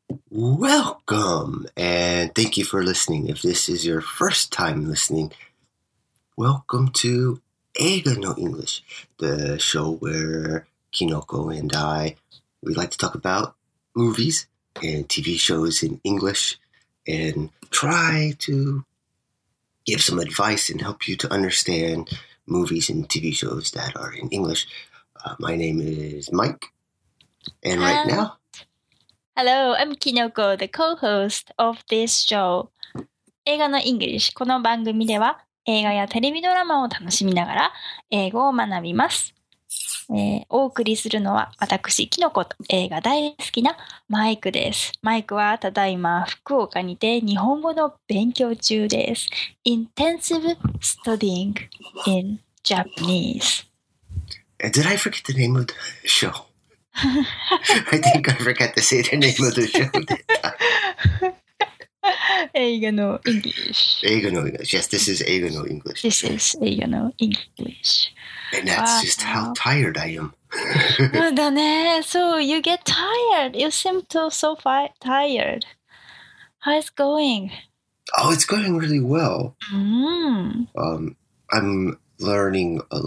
Welcome, and thank you for listening. If this is your first time listening, welcome to Eiga no English, the show where Kinoko and we like to talk about movies and TV shows in English and try to give some advice and help you to understand movies and TV shows that are in English. My name is Mike, and right now... Hello, I'm Kinoko, the co-host of this show. 映画の English。この番組では映画やテレビドラマを楽しみながら英語を学びます。お送りするのは私、キノコと映画大好きなマイクです。マイクはただいま福岡にて日本語の勉強中です。Intensive studying in Japanese. Did I forget the name of the show?I think I forgot to say the name of the show. 映画の English. 映画の English. Yes, this is 映画の English. This is 映画の English. And that's just how tired I am. そうだね。So you get tired. You seem so tired. How's it going? Oh, it's going really well. I'm learning a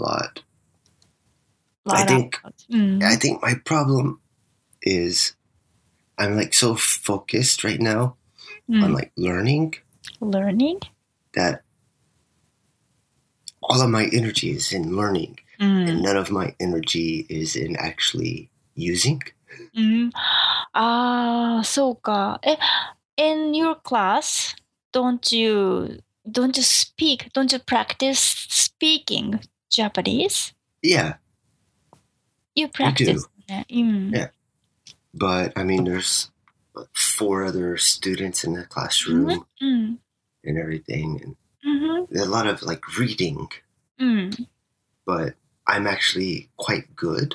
lot.I think my problem is I'm like so focused right now on like learning that all of my energy is in learning and none of my energy is in actually using. そうか。In your class, don't you practice speaking Japanese? Yeah.You practice. Yeah. But, I mean, there's 4 other students in the classroom and everything. And there's a lot of, like, reading. But I'm actually quite good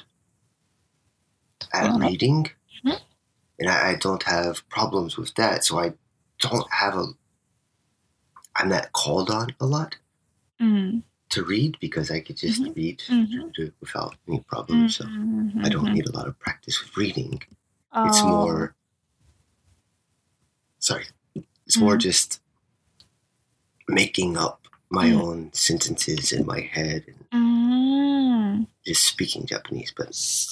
at reading. And I don't have problems with that. So I don't have I'm not called on a lot.To read because I could just read without any problem. So I don't need a lot of practice with reading. It's more just making up my own sentences in my head and just speaking Japanese. But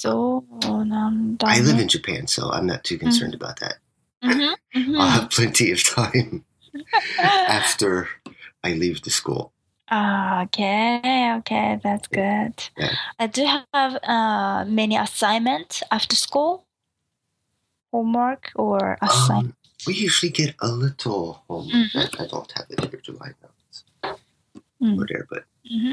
I live in Japan, so I'm not too concerned about that. I'll have plenty of time after I leave the school.Okay, that's good. Yeah. Do you have many assignments after school? Homework or assignment? We usually get a little homework. I don't have it here, do I? No, it's over there, but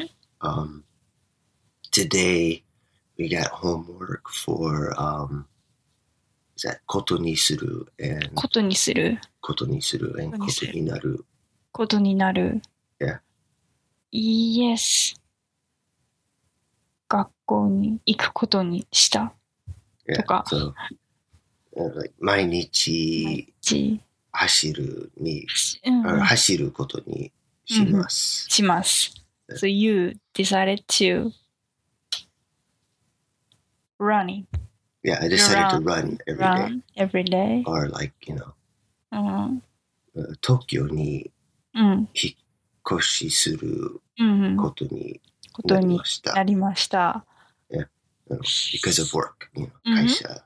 today we got homework for is that ことにする and ことにすることにする and ことになることになる Yeah.Yes. 学校に行くことにしたとか。 So, like, 毎日走ることにします。 します。So you decided to running. Yeah, I decided to run every day. Or like, Tokyo に引っ越しすることになりました。 Yeah. Because of work, 会社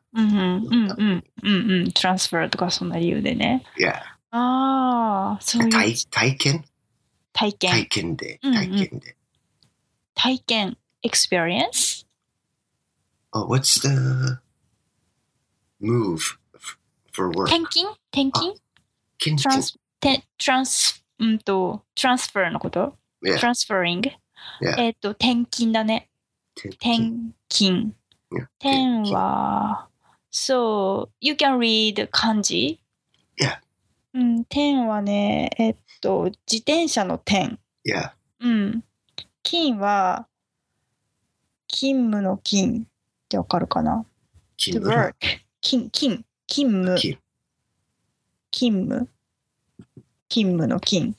トランスファーとかそんな理由でね。 Yeah. そういう体験で。 体験 experience? Oh, what's the move for work? 転勤トランスファーのこと、 yeah. transferring、 yeah. 転勤だね。転勤。転は、so you can read 漢字。 Yeah. 転はね、自転車の転。 Yeah. 勤は勤務の勤ってわかるかな？ 勤務。勤務の勤。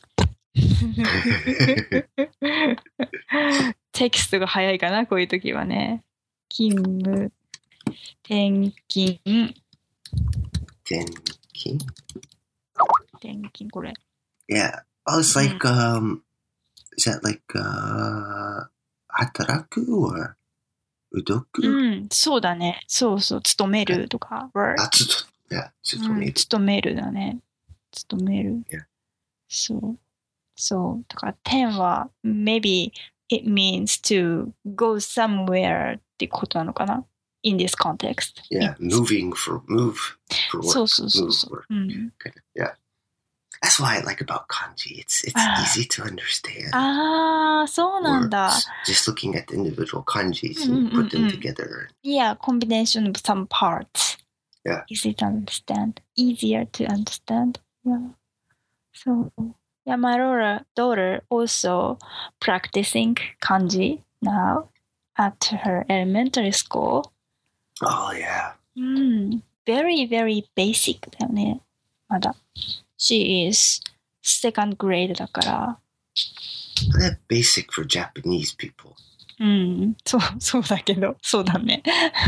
テキストが早いかな、こういう時はね。勤務、転勤。 Tenkin? 転勤これ。 Yeah. Oh, it's like, is that like, hataraku or udoku? そうだね。そうそう。勤めるとか。work. Yeah, 勤める。 勤めるだね。勤める。 Yeah. そう。そう。だから、10は、maybe it means to go somewhere ってことなのかな ?in this context. Yeah, move for work. そうそうそうそう。 Yeah. That's what I like about kanji. It's easy to understand. ああ、そうなんだ。 Just looking at the individual kanjis and put them together. Yeah, combination of some parts. Yeah. Easy to understand. Easier to understand. Yeah. So, yeah, my daughter also practicing kanji now at her elementary school. Oh, yeah. Very, very basic だよね。まだ。She is second grade だから。 That's basic for Japanese people. そうだけど、そうだね。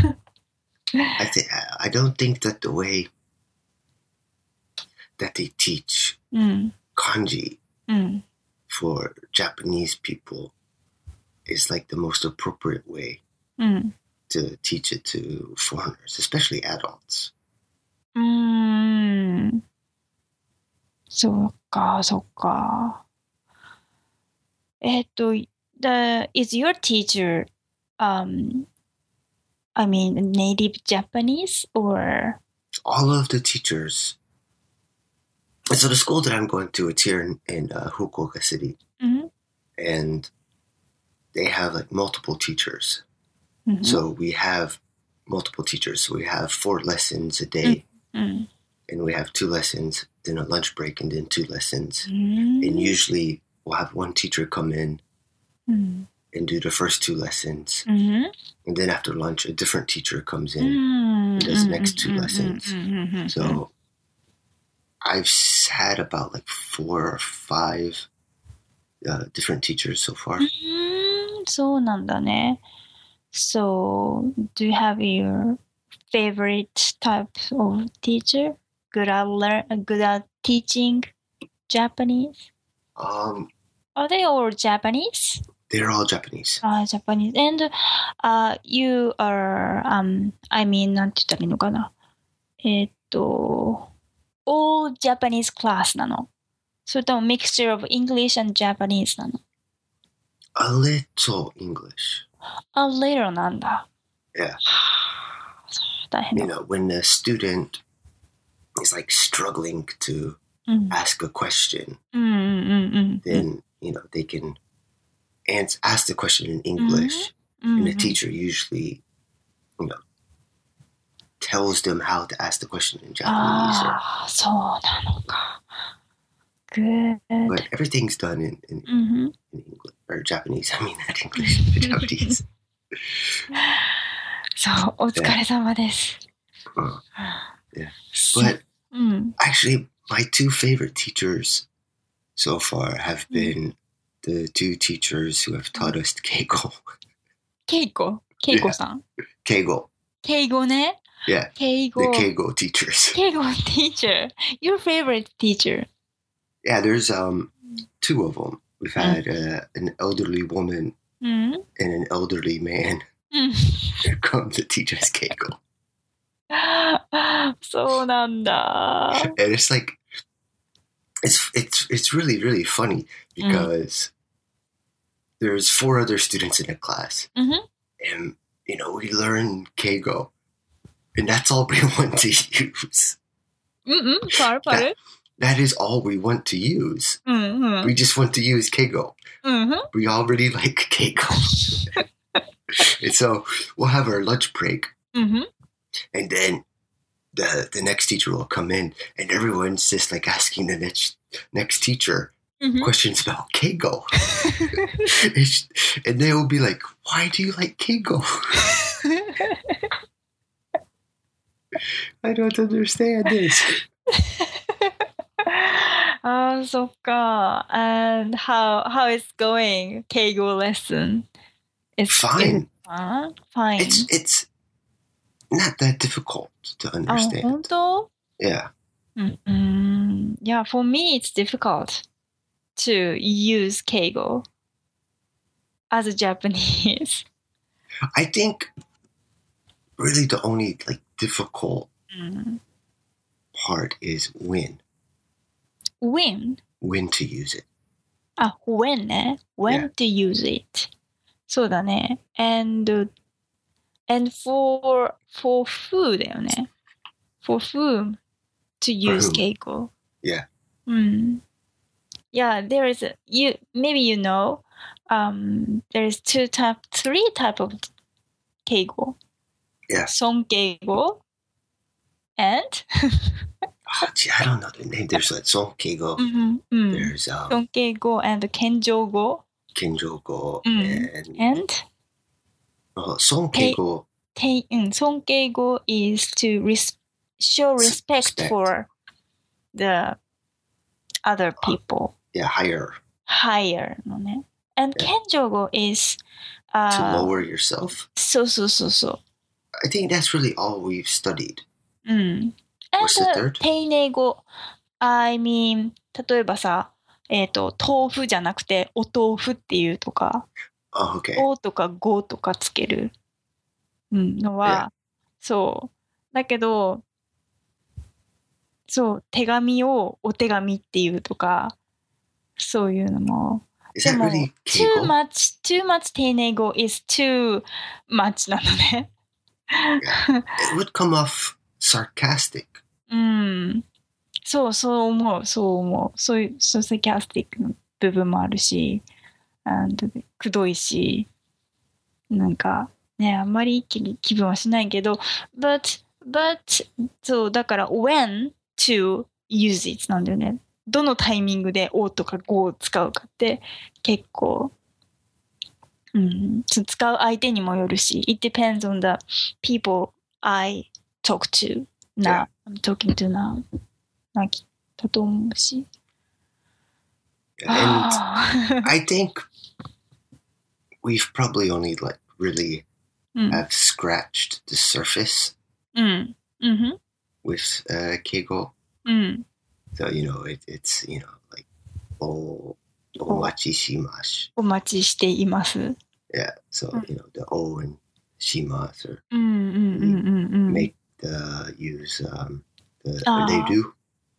I don't think that the way that they teach kanji for Japanese people is like the most appropriate way to teach it to foreigners, especially adults. そっか、そっか。is your teacher, I mean, native Japanese or? All of the teachers. And so the school that I'm going to, it's here in Fukuoka City. And they have like multiple teachers. So we have multiple teachers. So we have 4 lessons a day. And we have 2 lessons, then a lunch break, and then 2 lessons. And usually we'll have one teacher come in and do the first 2 lessons. And then after lunch, a different teacher comes in and does the next 2 lessons. So I've had about like 4 or 5 different teachers so far. そうなんだね. So, do you have your favorite type of teacher? Good at teaching Japanese? Are they all Japanese? They're all Japanese. Japanese. And you are, I mean, なんて言ったらいいのかな? All Japanese class なの? それとも mixture of English and Japanese なの? A little English. A little なんだ. Yeah. 大変だ. You know, when the student is like struggling to ask a question, then, you know, they can ask the question in English, and the teacher usually, you know, tells them how to ask the question in Japanese. そうなのか. Good. But everything's done in English, or Japanese. I mean, not English, Japanese. そう、お疲れ様です。Yeah. But actually, my 2 favorite teachers so far have been the 2 teachers who have taught us Keigo. Keigo? Keigo-san? Keigo. Keigo ね? Yeah. Keigo. The Keigo teachers. Keigo teacher. Your favorite teacher? Yeah, there's 2 of them. We've had an elderly woman and an elderly man who come to teach us Keigo. そうなんだ. And it's like, it's really, really funny because there's 4 other students in the class. And, you know, we learn Keigo. And that's all we want to use. That is all we want to use. We just want to use Keigo. We already like Keigo. And so we'll have our lunch break. And then the next teacher will come in and everyone's just like asking the next teacher questions about Keigo. And they will be like, why do you like Keigo? I don't understand this. そっか. And how is going Keigo lesson? It's fine. Fine. It's not that difficult to understand. 本当? Yeah. Yeah, for me it's difficult to use keigo as a Japanese. I think really the only difficult part is when. When? When to use it. When ね。When to use it. そうだね。And for who だよね。For whom to use keigo. Yeah. Yeah, there is maybe you know, there is three type of keigo. Yeah. Sonkeigo and gee, I don't know the name. There's sonkeigo. There's sonkeigo and kenjogo. Kenjogo and sonkeigo. Sonkeigo is to show respect for the other people. Yeah, higher. No ne. And kenjogo is to lower yourself. So. I think that's really all we've studied. And what's the third? 丁寧語 I mean 例えばさ、豆腐じゃなくてお豆腐っていうとか、 okay. おとかごとかつけるのは、そうだけどそう手紙をお手紙っていうとかそういうのも Is that really too much 丁寧語 is too much なのね。 Yeah. It would come off sarcastic. そう思う。そういうサーキャスティックの部分もあるし、くどいし、なんかね、あんまりいい気分はしないけど、but そうだから when to use it なんだよね。どのタイミングでおとかごを使うかって結構、使う相手にもよるし、it depends on the people I talk to now. I'm talking to now. だと思うし。 And I think we've probably only really have scratched the surface with keigo. So, it's, like, お待ちします。 お待ちしています。 Yeah, so, the O and shimasu. Make use the they do.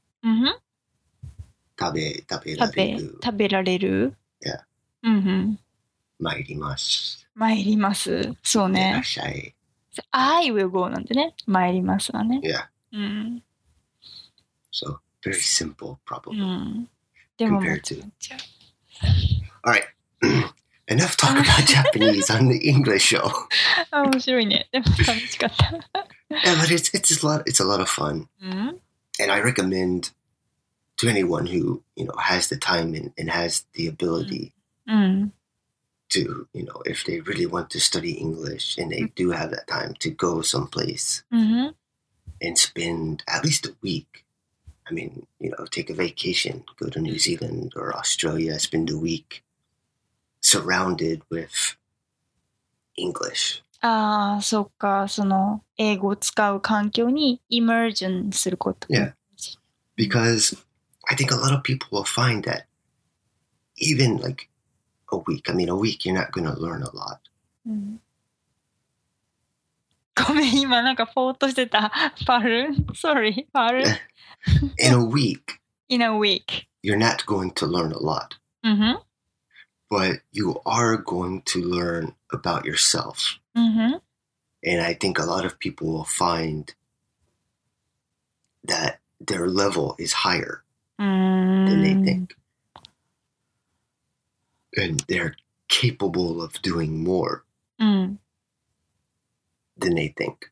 食べられる。 Yeah. 参ります。 そうね。 いらっしゃい。 I will go なんでね。参りますわね。 Yeah. So, very simple, probably. でも compared to. All right. Enough talk about Japanese on the English show. 面白いね。でも楽しかった。 Yeah, but it's a lot of fun. And I recommend to anyone who, has the time and has the ability to, if they really want to study English and they do have that time to go someplace and spend at least a week. I mean, take a vacation, go to New Zealand or Australia, spend a week surrounded with English. そっか、英語を使う環境にイマージョンすること。 Yeah. Because I think a lot of people will find that even like a week you're not going to learn a lot. ごめん、今なんかポーっとしてた。Sorry, pardon. In a week. You're not going to learn a lot. But you are going to learn about yourself. And I think a lot of people will find that their level is higher than they think. And they're capable of doing more than they think.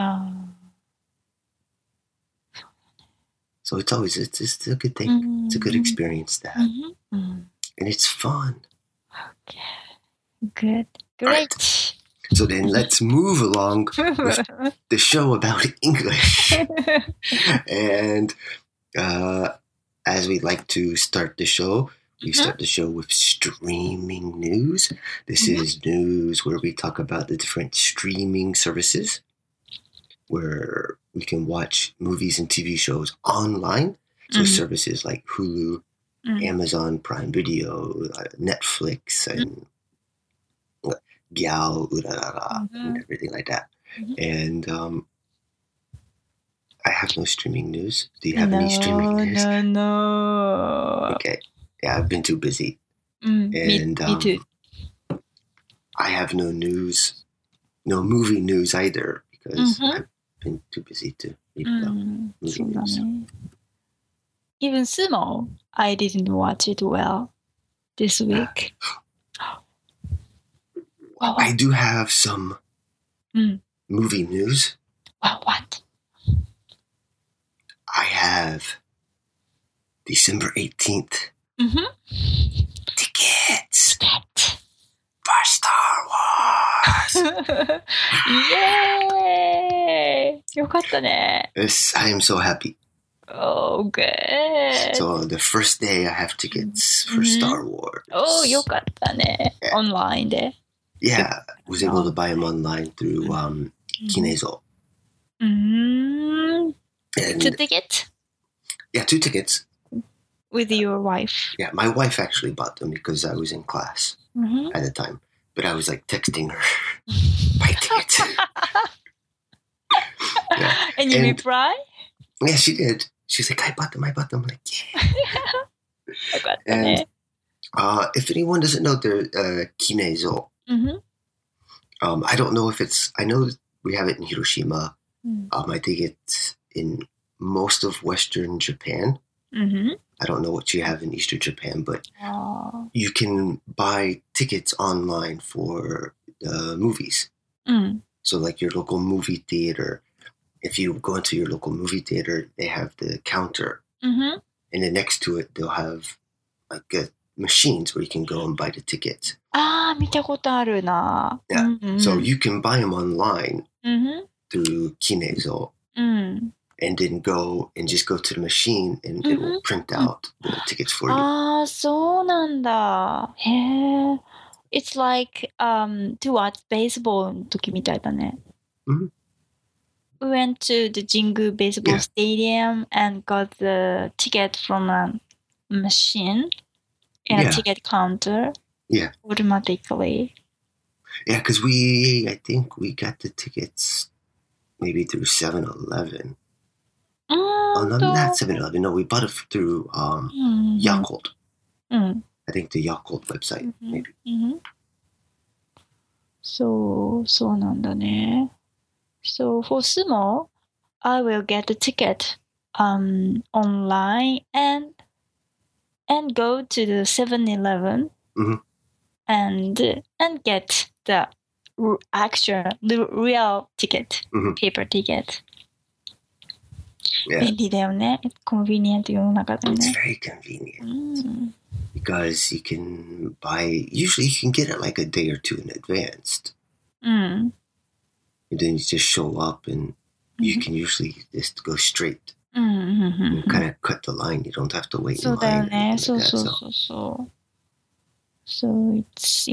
So it's a good thing. It's a good experience to have. And it's fun. Okay. Good. Great. Right. So then let's move along with the show about English. And as we like to start the show, we start the show with streaming news. This is news where we talk about the different streaming services. where we can watch movies and TV shows online. So services like Hulu, Amazon Prime Video, Netflix, and Gyao, Urarara, and everything like that. And I have no streaming news. Do you have any streaming news? No. Okay. Yeah, I've been too busy. And me too. I have no news, no movie news either, because I've been too busy to read the movie news. Even Sumo, I didn't watch it well this week. Well, I do have some movie news. Well, what? I have December 18th tickets for Star Wars. Yay! よかったね. Yes, I am so happy. Oh, good. So the first day I have tickets for Star Wars. Oh, よかったね. Online で. Yeah, I was able to buy them online through Kinezo. And 2 tickets? Yeah, 2 tickets. With your wife? Yeah, my wife actually bought them because I was in class at the time. But I was like texting her, buy tickets. Yeah. And you reply? Yeah, she did. She was like, I bought them. I'm like, yeah. And if anyone doesn't know, they're Kinezo. I don't know if it's, I know we have it in Hiroshima. I think it's in most of Western Japan. I don't know what you have in Eastern Japan, but you can buy tickets online for the movies. So like your local movie theater, if you go into your local movie theater, they have the counter. And then next to it, they'll have like machines where you can go and buy the tickets. 見たことあるな. Yeah. So you can buy them online through Kinezo. And then go to the machine and it will print out the tickets for you. そうなんだ. へえ. It's like to watch baseball の時みたいだね. We went to the Jingu Baseball Stadium and got the ticket from a machine in a ticket counter. Yeah. Automatically. Yeah, because I think we got the tickets maybe through 7-Eleven. Oh, no, not 7-Eleven. No, we bought it through Yakult. I think the Yakult website, maybe. そうなんだね. So for Sumo, I will get the ticket online and go to the 7-Eleven and get the actual real ticket, paper ticket. Yeah. 便利だよね. Convenient 世の中だよね. It's very convenient. Because you can usually you can get it like a day or two in advance. And then you just show up and you can usually just go straight. And kind of cut the line. You don't have to wait in line. そうだよね. So it's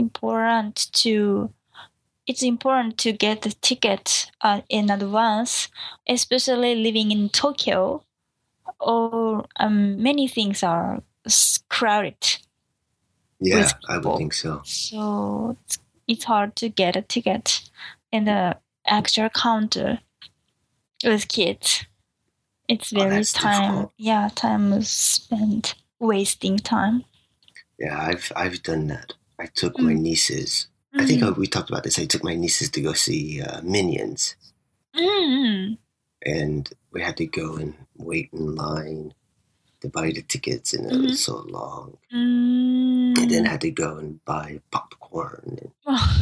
important to get the ticket in advance, especially living in Tokyo, or many things are crowded. Yeah, I would think so. So it's hard to get a ticket in the actual counter with kids. It's very time spent wasting time. Yeah, I've done that. I took my nieces. I think we talked about this. I took my nieces to go see Minions. And we had to go and wait in line to buy the tickets, and it was so long. And then I had to go and buy popcorn.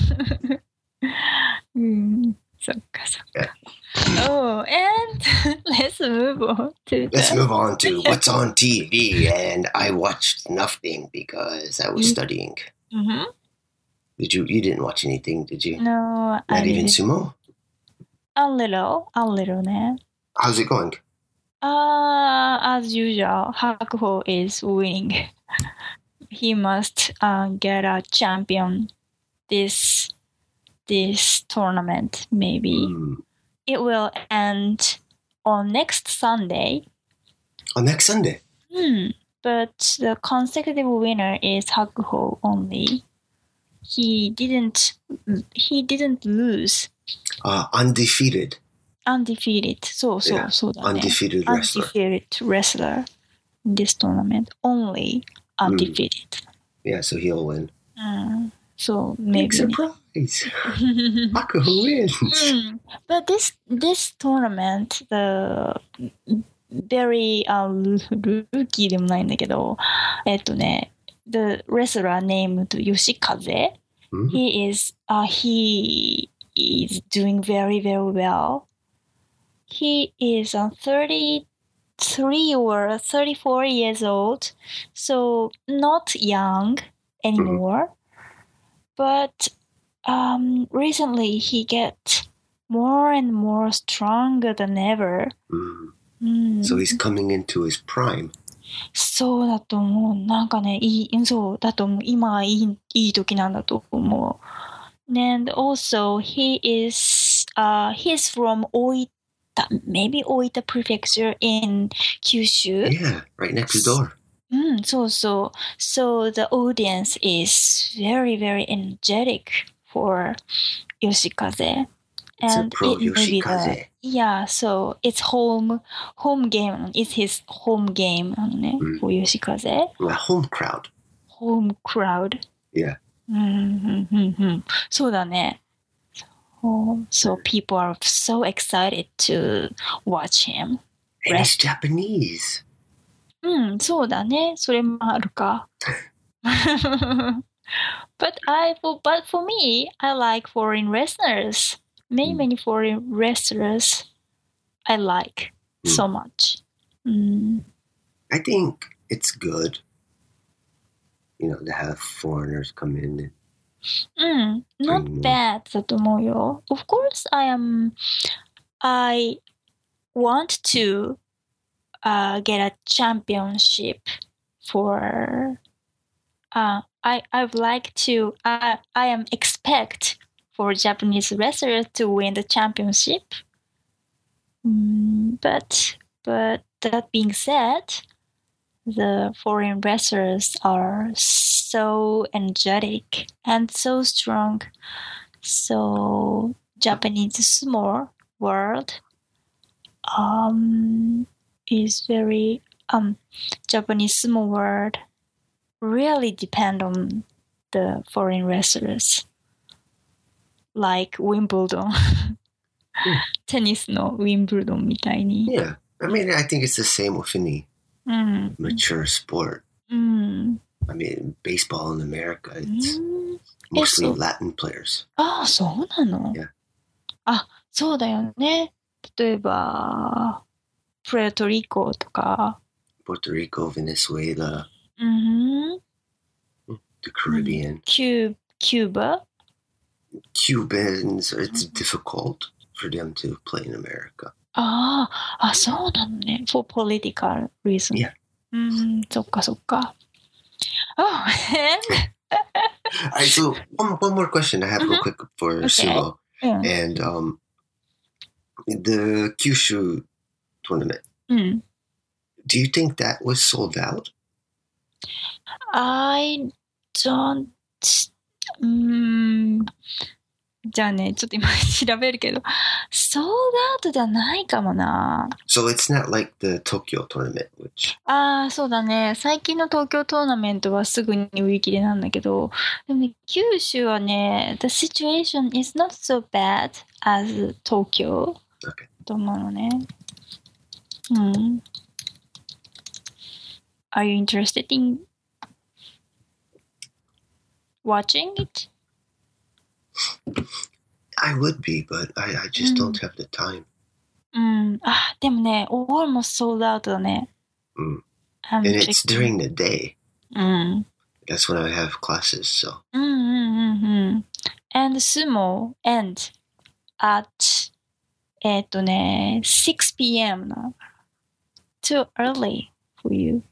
Yeah. Oh, and let's move on to what's on TV. And I watched nothing because I was studying. You didn't watch anything, did you? No, Not even Sumo? A little, ne. How's it going? As usual, Hakuho is winning. He must get a champion this tournament, maybe. it will end on next Sunday. Oh, next Sunday? But the consecutive winner is Hakuho only. He didn't lose. Undefeated. Undefeated. Soだね. Undefeated wrestler. Undefeated wrestler in this tournament. Only undefeated. Yeah, so he'll win. So maybe. Big surprise. Hakuho wins. But this tournament, the very rookie でもないんだけど、the wrestler named Yoshikaze, he is doing very, very well. He is 33 or 34 years old, so not young anymore. But recently he gets more and more stronger than ever. So he's coming into his prime. そうだと思う。なんかね、そうだと思う。今いい時なんだと思う。And also he's from Oita, maybe Oita Prefecture in Kyushu. Yeah, right next door. So the audience is very, very energetic for Yoshikaze. And it's a pro Yoshikaze. Yeah, so it's home game. It's his home game for Yoshikaze. Well, home crowd. Home crowd. Yeah. そうだね. So people are so excited to watch him. And he's Japanese. そうだね。それもあるか。But for me, I like foreign wrestlers. Many foreign wrestlers I like so much. I think it's good, to have foreigners come in. Not bad だと思うよ. Of course, I want to get a championship for. I'd like to. I am expect for Japanese wrestlers to win the championship. But that being said, the foreign wrestlers are so energetic and so strong. So Japanese sumo world is very Japanese sumo world really depend on the foreign wrestlers. Like Wimbledon. Tennis no Wimbledon みたいに. Yeah. I mean, I think it's the same with any mature sport. I mean, baseball in America, it's mostly Latin players. そうなの? Yeah. そうだよね. 例えば、プエルトリコとか. Puerto Rico, Venezuela, the Caribbean. Cuba? Cubans, it's difficult for them to play in America. そうなのね. For political reason. Yeah. そっかそっか. Oh, and... Alright, so one more question I have real quick for Sumo. And the Kyushu tournament. Do you think that was sold out? I don't... じゃあね、ちょっと今調べるけど、ソールアウトじゃないかもな。 So it's not like the Tokyo tournament, which... そうだね。最近の東京トーナメントはすぐに売り切れなんだけど、でもね、九州はね、the situation is not so bad as Tokyo と思うのね。Are you interested in watching it? I would be, but I just don't have the time. でもね、almost sold out だね。 And it's during the day. That's when I have classes, so. And sumo end at 6 p.m. な。Too early for you.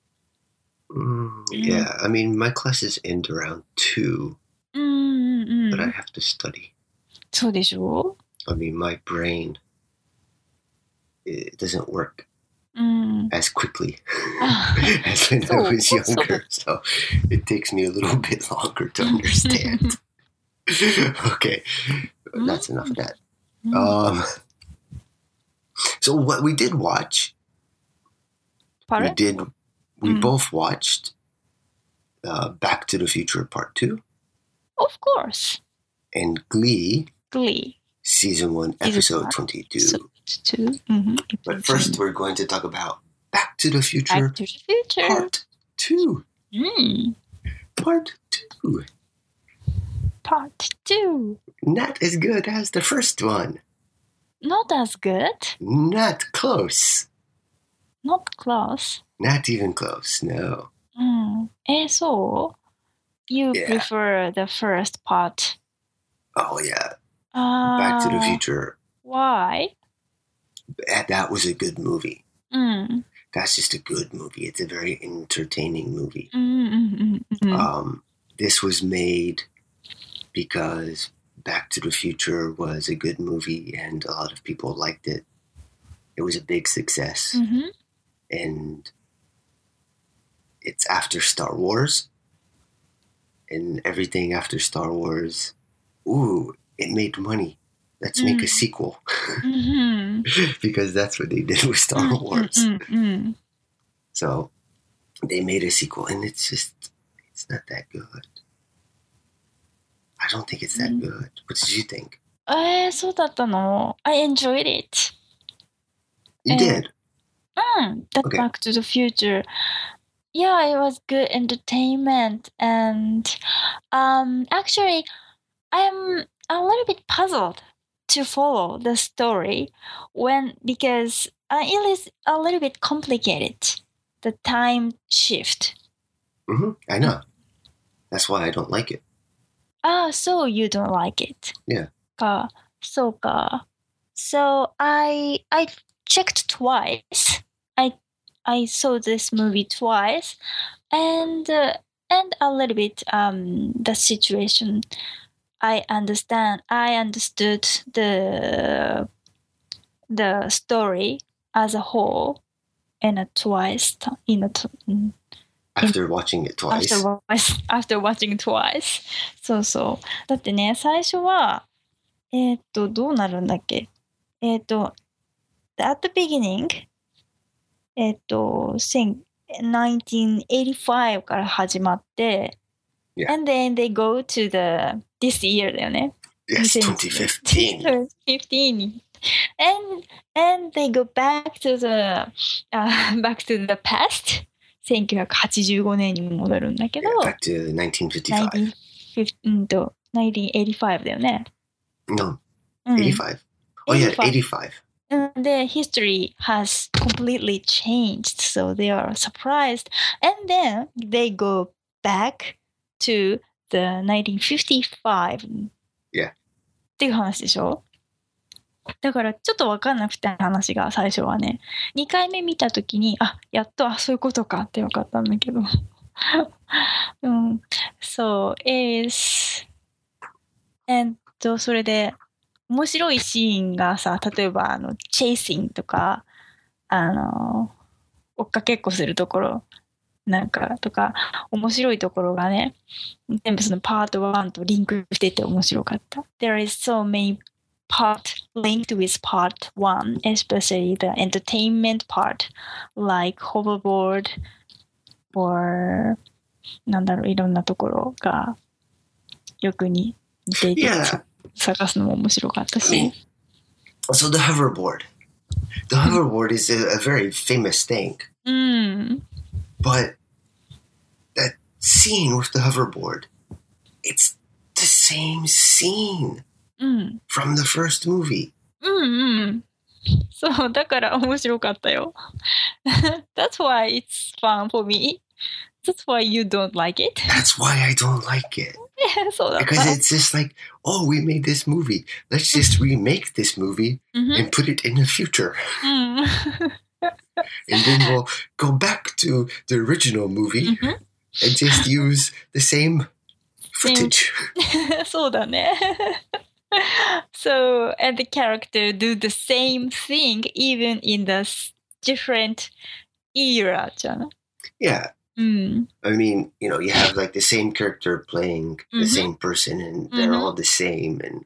Yeah, I mean, my classes end around 2. But I have to study. そうでしょ? I mean, my brain it doesn't work as quickly as when I was younger. So it takes me a little bit longer to understand. Okay, that's enough of that. So what we did watch, we both watched Back to the Future Part 2. Of course. And Glee. Season 1, Episode 22. But first we're going to talk about Back to the Future, Part 2. Part 2. Part 2. Not as good as the first one. Not as good? Not close. Not close? Not even close, no. So you prefer the first part? Oh, yeah. Back to the Future. Why? That was a good movie. That's just a good movie. It's a very entertaining movie. This was made because Back to the Future was a good movie and a lot of people liked it. It was a big success. And it's after Star Wars. And everything after Star Wars, it made money. Let's make a sequel. Because that's what they did with Star Wars. So they made a sequel, and it's not that good. I don't think it's that good. What did you think? そうだったの? I enjoyed it. You did? Okay. Back to the Future. Yeah, it was good entertainment. And actually, I'm a little bit puzzled to follow the story because it is a little bit complicated, the time shift. I know. That's why I don't like it. So you don't like it? Yeah. So I checked twice. I saw this movie twice, and a little bit the situation. I understood the story as a whole after watching it twice. After watching it twice. そうそう。だってね、最初はどうなるんだっけat the beginning 1985から始まって、and then they go to this year だよね。 Yes, 2015. 2015. And they go back to the past. 1985年に戻るんだけど。 Back to 1955. 1985だよね。 No, 85. Oh yeah, 85. The history has completely changed, so they are surprised. And then they go back to the 1955. Yeah. っていう話でしょ？だからちょっと分かんなくて話が最初はね。2回目見たときに、やっとそういうことかって分かったんだけど。So,それで、面白いシーンがさ、例えばチェイシングとか、追っかけっこするところなんかとか、面白いところがね、全部そのパート1とリンクしてて面白かった。There is so many part linked with part 1, especially the entertainment part, like hoverboard or なんだろう、いろんなところがよく似ていて、探すのも面白かったし。 So the hoverboard is a very famous thing. But that scene with the hoverboard, it's the same scene from the first movie. そう、だから面白かったよ。That's why it's fun for me. That's why you don't like it. That's why I don't like it. Because it's just like, we made this movie. Let's just remake this movie and put it in the future. And then we'll go back to the original movie and just use the same footage. そうだね。 So, and the character do the same thing even in the different era じゃん。 Yeah. Mm. I mean, you have like the same character playing the same person, and they're all the same, and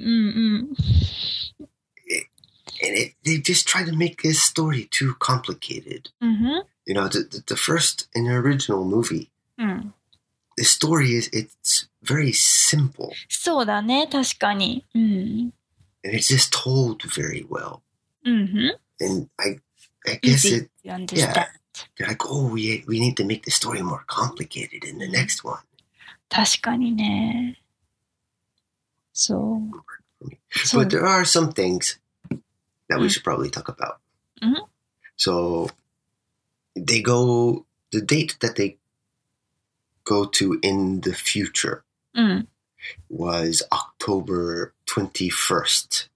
they just try to make this story too complicated. The first in the original movie, the story it's very simple. そうだね、確かに。 And it's just told very well. And I guess Easy to understand. They're like, oh, we need to make the story more complicated in the next one. 確かにね。そう。 But there are some things that we should probably talk about. So the date that they go to in the future was October 21st,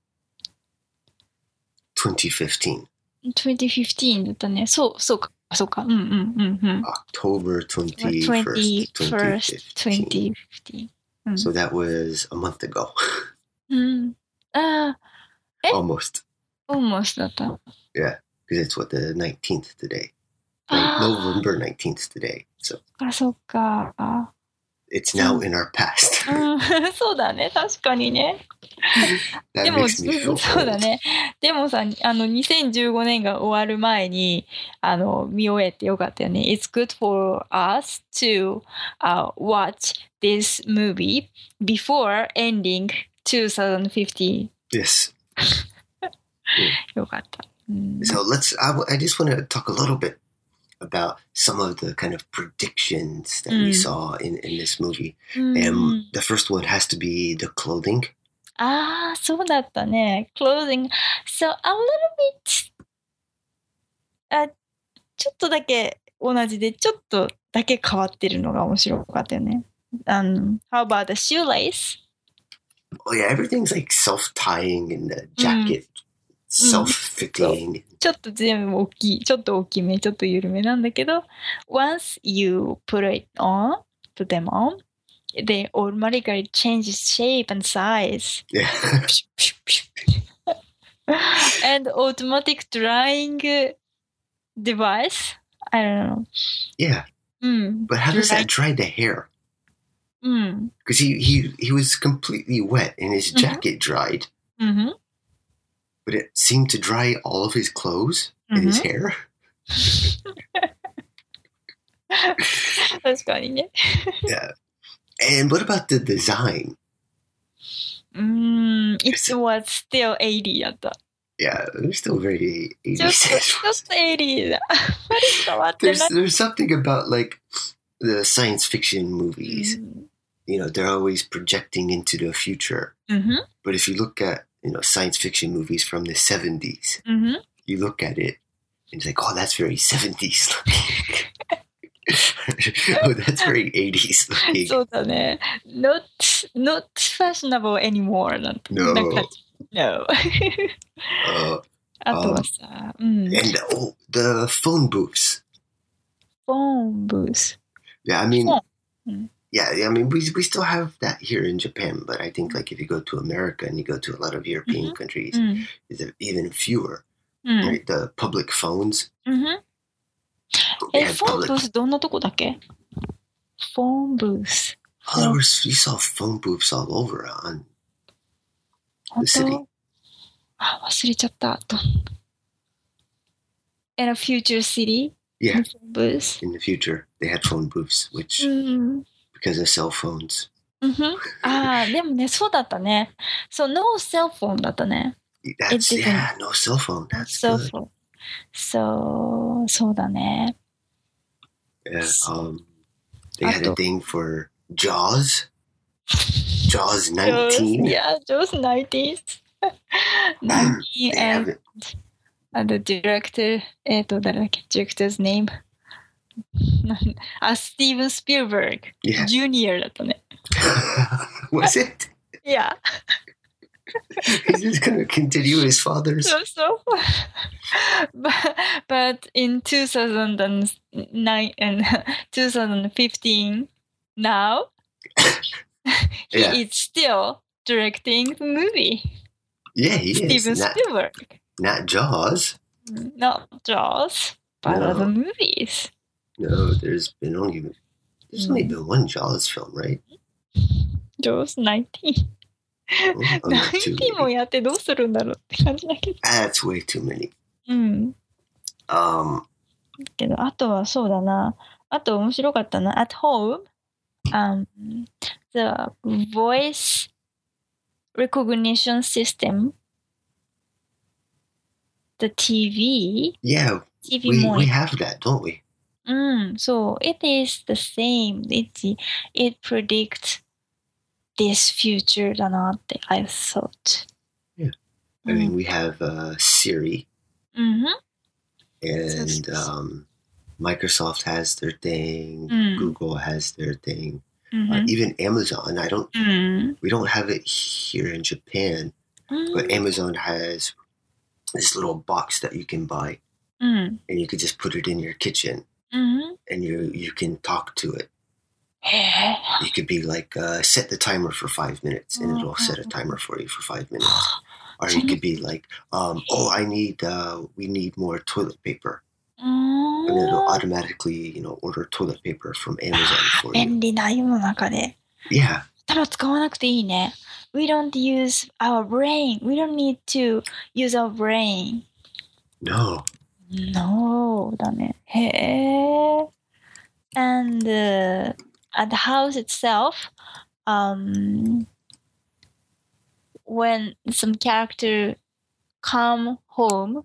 2015. 2015だったね。そうか。 October 21st, 2015. So that was a month ago. Almost. Almost だった。 Yeah, because it's the 19th today. November 19th today. So そうか。 it's now in our past. そうだね、確かにね。 That makes me feel そうだ old. ね。でもさ、2015年が終わる前に、見終えてよかったよね。It's good for us to watch this movie before ending 2015. Yes. よかった。 So I just want to talk a little bit about some of the kind of predictions that we saw in this movie. And the first one has to be the clothing. そうだったね。Clothing. So a little bit ちょっとだけ同じで、ちょっとだけ変わってるのが面白かったよね。How about the shoelace? Oh yeah, everything's like self-tying and the jacket self-fitting. ちょっと全部大きい。ちょっと大きめ、ちょっと緩めなんだけど、once you put them on, they automatically change shape and size. Yeah. And automatic drying device. I don't know. Yeah. But how does that dry the hair? Because he was completely wet and his jacket dried. But it seemed to dry all of his clothes and his hair. 確かにね。 Yeah. And what about the design? It was still 80 だった。 Yeah, it was still very 80s. ちょっと80だ。あんまり変わってない。 There's something about like the science fiction movies. They're always projecting into the future. But if you look at science fiction movies from the 70s, you look at it and it's like, oh, that's very 70s looking. Oh, that's very 80s looking. そうだね。Not fashionable anymore なんて。 No. なんか No. あとはさ、 And the phone booths. Phone booths. Yeah, I mean, we still have that here in Japan, but I think like if you go to America and you go to a lot of European countries, it's even fewer. Right? The public phones. Phone booths どんなとこだっけ？ Phone booths. Oh, you saw phone booths all over on the city. 忘れちゃった。In a future city? Yeah. Phone booths? In the future, they had phone booths, which because of cell phones. でもね、そうだったね。So, no cell phone だったね。 No cell phone. That's good. So, そうだね。 Yeah, they had a thing for Jaws. Jaws 19. Jaws 19. 19 and the director, 誰だっけ Director's name? Steven Spielberg. Junior だったね。 Was it? Yeah. He's just going to continue his father's. So. But in 2009 and 2015, now, he is still directing the movie. Yeah, he Steven is. Spielberg. Not Jaws. Not Jaws, but other movies. No, there's only been one Jaws film, right? Jaws 19. 19もやってどうするんだろうって感じだけど。 That's way too many. うん。けど、あとはそうだな。あと面白かったな。At home, the voice recognition system, the TV. Yeah, TV we have that, don't we? So it is the same. It predicts this future だなって I thought. Yeah. I mean, we have Siri. And Microsoft has their thing. Google has their thing. Even Amazon. We don't have it here in Japan, but Amazon has this little box that you can buy, and you can just put it in your kitchen, and you can talk to it. You could be like, set the timer for 5 minutes, and it'll set a timer for you for 5 minutes. Or you could be like, we need more toilet paper. And it'll automatically, order toilet paper from Amazon for you. 便利な世の中で。 Yeah. 頭使わなくていいね。We don't use our brain. We don't need to use our brain. No. No だね。へえ。And at the house itself, when some character come home,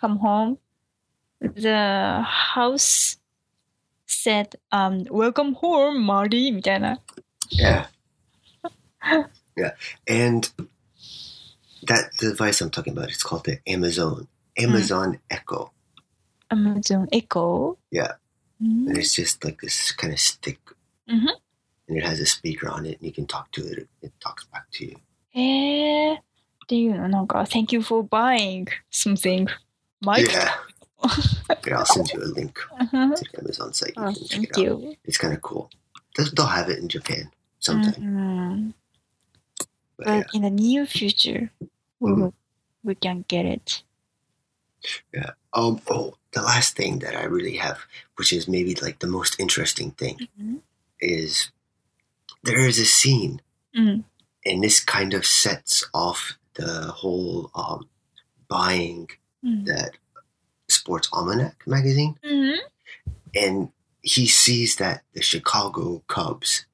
the house said, "Welcome home, Marty," みたいな。 Yeah. Yeah. And that device I'm talking about, it's called the Amazon Echo. Amazon Echo? Yeah. And it's just like this kind of stick. And it has a speaker on it, and you can talk to it. It talks back to you. へえ。っていうのなんか Thank you for buying something. Mike? Yeah. Yeah, I'll send you a link to the Amazon site. You can check it out. It's kind of cool. They'll have it in Japan sometime. But in the near future, we can get it. Yeah. The last thing that I really have, which is maybe like the most interesting thing, is there is a scene, and this kind of sets off the whole buying that Sports Almanac magazine. And he sees that the Chicago Cubs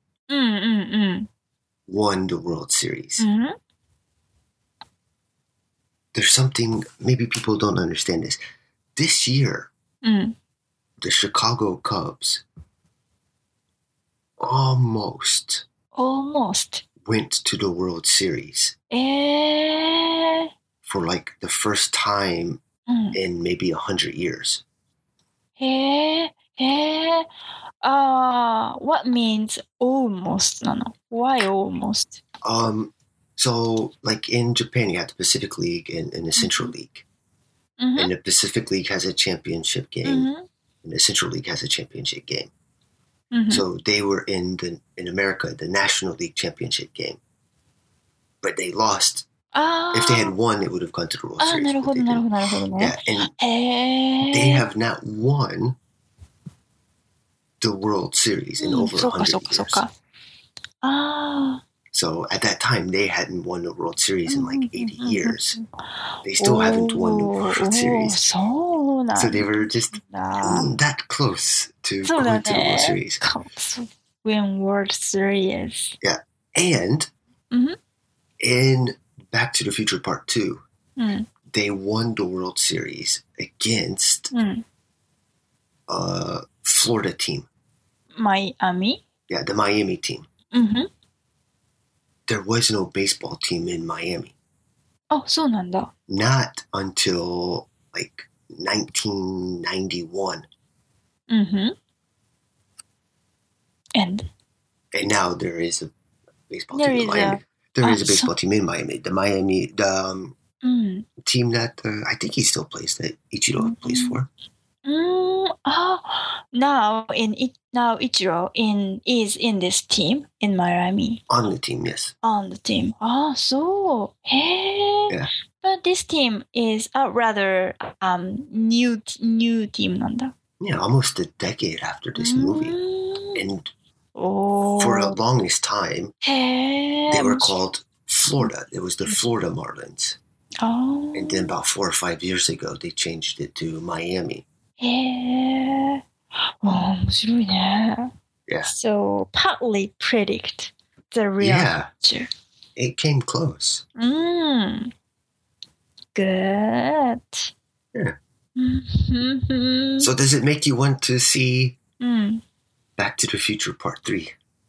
won the World Series. There's something, maybe people don't understand this. This year, the Chicago Cubs almost went to the World Series for like the first time in maybe 100 years. What means almost? Why almost? So like in Japan, you have the Pacific League and the Central League. And the Pacific League has a championship game, and the Central League has a championship game. So they were in America, the National League championship game, but they lost. If they had won, it would have gone to the World Series. なるほど。 Yeah, and they have not won the World Series in over 100 years. So at that time, they hadn't won the World Series in like 80 years. They still haven't won the World Series. So they were just that close to going to the World Series. Win World Series. Yeah. And in Back to the Future Part 2, they won the World Series against a Florida team. Miami? Yeah, the Miami team. There was no baseball team in Miami. あ、そうなんだ。 Not until like 1991. And now there is a baseball team in Miami. There is a baseball team in Miami. The Miami, team that I think he still plays, that Ichiro plays for. now Ichiro is in this team in Miami. On the team, yes. On the team. Ah, so Yeah. But this team is a rather new team なんだ. Yeah, almost a decade after this movie. And for the longest time, they were called Florida. It was the Florida Marlins. Oh. And then about 4 or 5 years ago, they changed it to Miami. 面白いね. Yeah. So partly predict the real future. It came close. Good. Yeah. So does it make you want to see Back to the Future Part 3?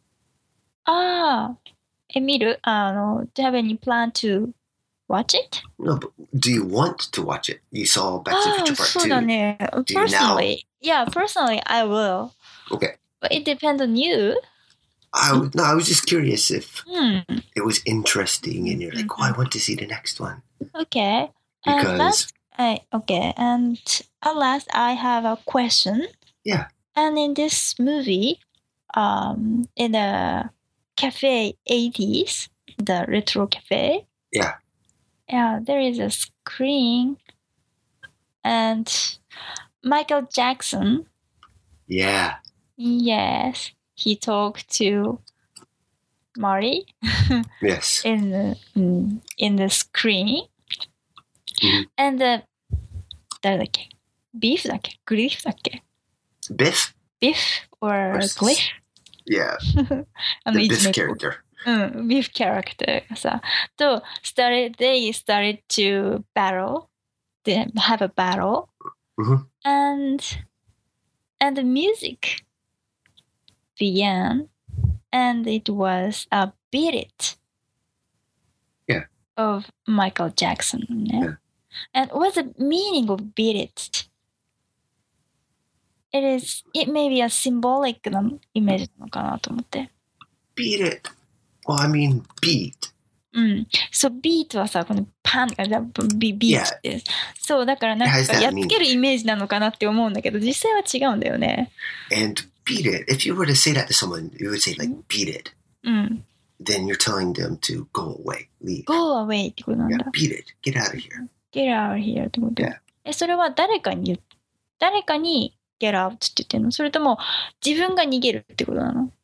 見る? Do you have any plan to watch it? No, but do you want to watch it? You saw Back to the Future Part 2. そうだね. Personally, I will. Okay. But it depends on you. I was just curious if it was interesting and you're like, I want to see the next one. Okay. Because... okay. And at last, I have a question. Yeah. And in this movie, in the cafe 80s, the retro cafe. Yeah. Yeah, there is a screen. And Michael Jackson. Yeah. Yes. He talked to Marty. Yes. In the screen. And 誰だっけ? Beef だっけ? Griff だっけ? Biff? Biff or Gliff? Yeah. The Biff character. Biff character がさ、と they started to battle. They have a battle. And the music began, and it was a Beat It. Yeah. Of Michael Jackson. Yeah. And what's the meaning of Beat It? It may be a symbolic なイメージなのかなと思って。 Beat it. Well, I mean, beat. So beat はさ、このパンがビートです。そう、だからなんかやっつけるイメージなのかなって思うんだけど、実際は違うんだよね。 And beat it. If you were to say that to someone, you would say like, beat it. Then you're telling them to go away, leave. Go away ってことなんだ。 Yeah, beat it. Get out of here. Get out of here ってこと。 Yeah. それは誰かに get out って言ってんの？それとも自分が逃げるってことなの？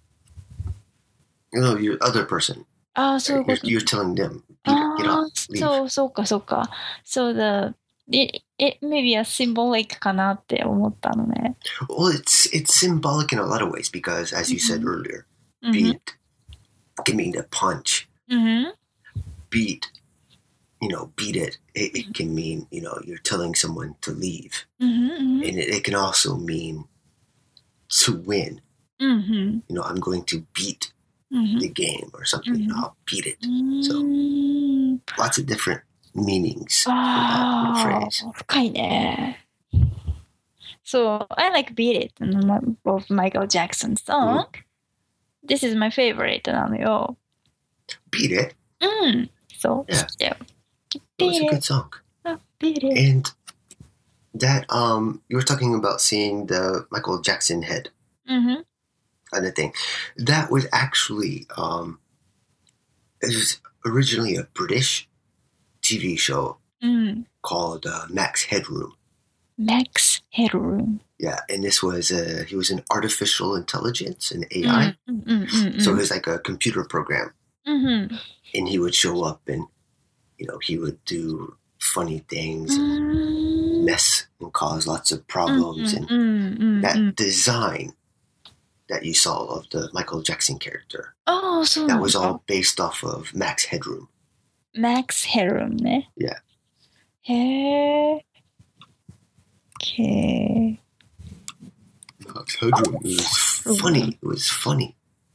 No, your other person. そういうこと。 You're telling them, get out, leave. そうか。So it may be a symbolic かなって思ったのね。 Well, it's symbolic in a lot of ways because, as you said earlier, beat can mean to punch. Beat, beat it. It can mean, you're telling someone to leave. And it can also mean to win. I'm going to beat the game or something. I'll beat it. So lots of different meanings for that phrase. 深いね. So I like Beat It of Michael Jackson's song. This is my favorite なのよ. Beat It? So, yeah. Beat It was a good song. Beat It. And that, you were talking about seeing the Michael Jackson head. Kind of thing. That was actually, it was originally a British TV show called Max Headroom. Max Headroom. Yeah, and this was he was an artificial intelligence, an AI. So it was like a computer program. And he would show up and, he would do funny things and mess and cause lots of problems. And that design that you saw of the Michael Jackson character, that was all based off of Max Headroom. Max Headroom ね. Yeah. へー. Okay. Max Headroom. It was funny. It was funny.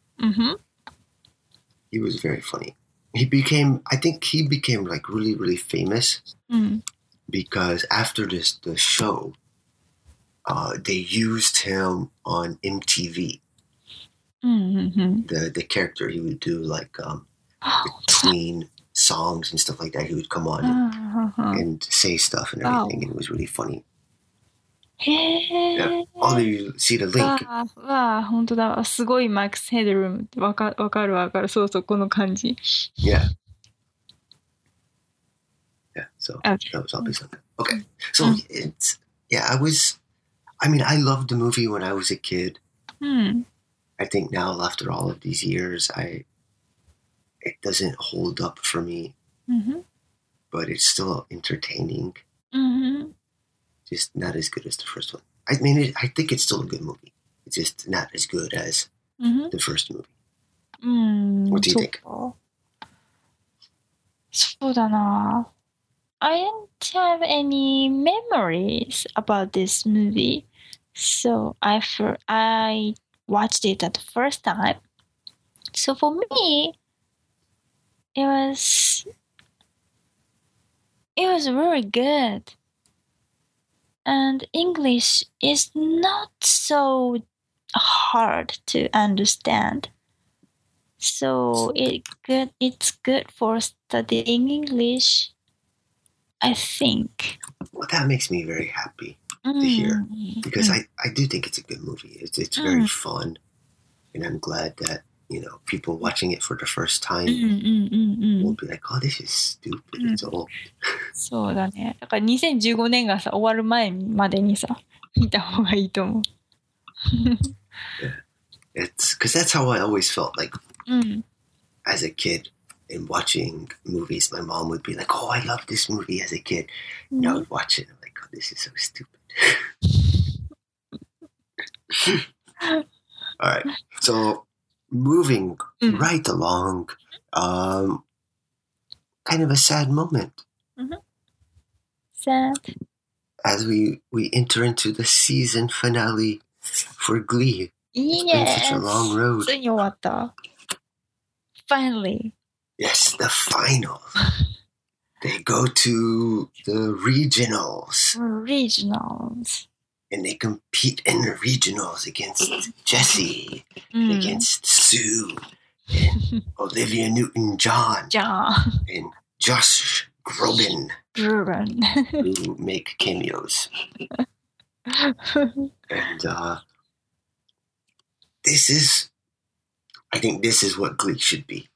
He was very funny. I think he became like really, really famous because after the show, they used him on MTV. The character, he would do like between songs and stuff like that. He would come on and say stuff and everything, and it was really funny. へー。 All of you see the link. わあ、本当だ。すごいマックスヘッドルームってわかる。そうそう、この感じ。 Yeah. Yeah, so Okay. that was obviously something. Okay. So I loved the movie when I was a kid. I think now after all of these years, it doesn't hold up for me. But it's still entertaining. Just not as good as the first one. I mean, I think it's still a good movie. It's just not as good as the first movie. What do you think? そうだな。I don't have any memories about this movie. So I watched it at the first time. So for me, it was very good. And English is not so hard to understand. So it's good for studying English, I think. Well, that makes me very happy to hear. Because I do think it's a good movie. It's very fun. And I'm glad that, people watching it for the first time will be like, oh, this is stupid. It's old. そうだね。だから2015年がさ、終わる前までにさ、見た方がいいと思う。 Yeah. It's because that's how I always felt like as a kid and watching movies. My mom would be like, oh, I love this movie as a kid. And I would watch it and I'm like, oh, this is so stupid. All right. So moving right along, kind of a sad moment. Sad. As we enter into the season finale for Glee. It's been such a long road. ついに終わった。Finally. Yes, the final. They go to the regionals. And they compete in the regionals against Jessie, against Sue, and Olivia Newton-John, and Josh Groban, who make cameos. And I think this is what Glee should be.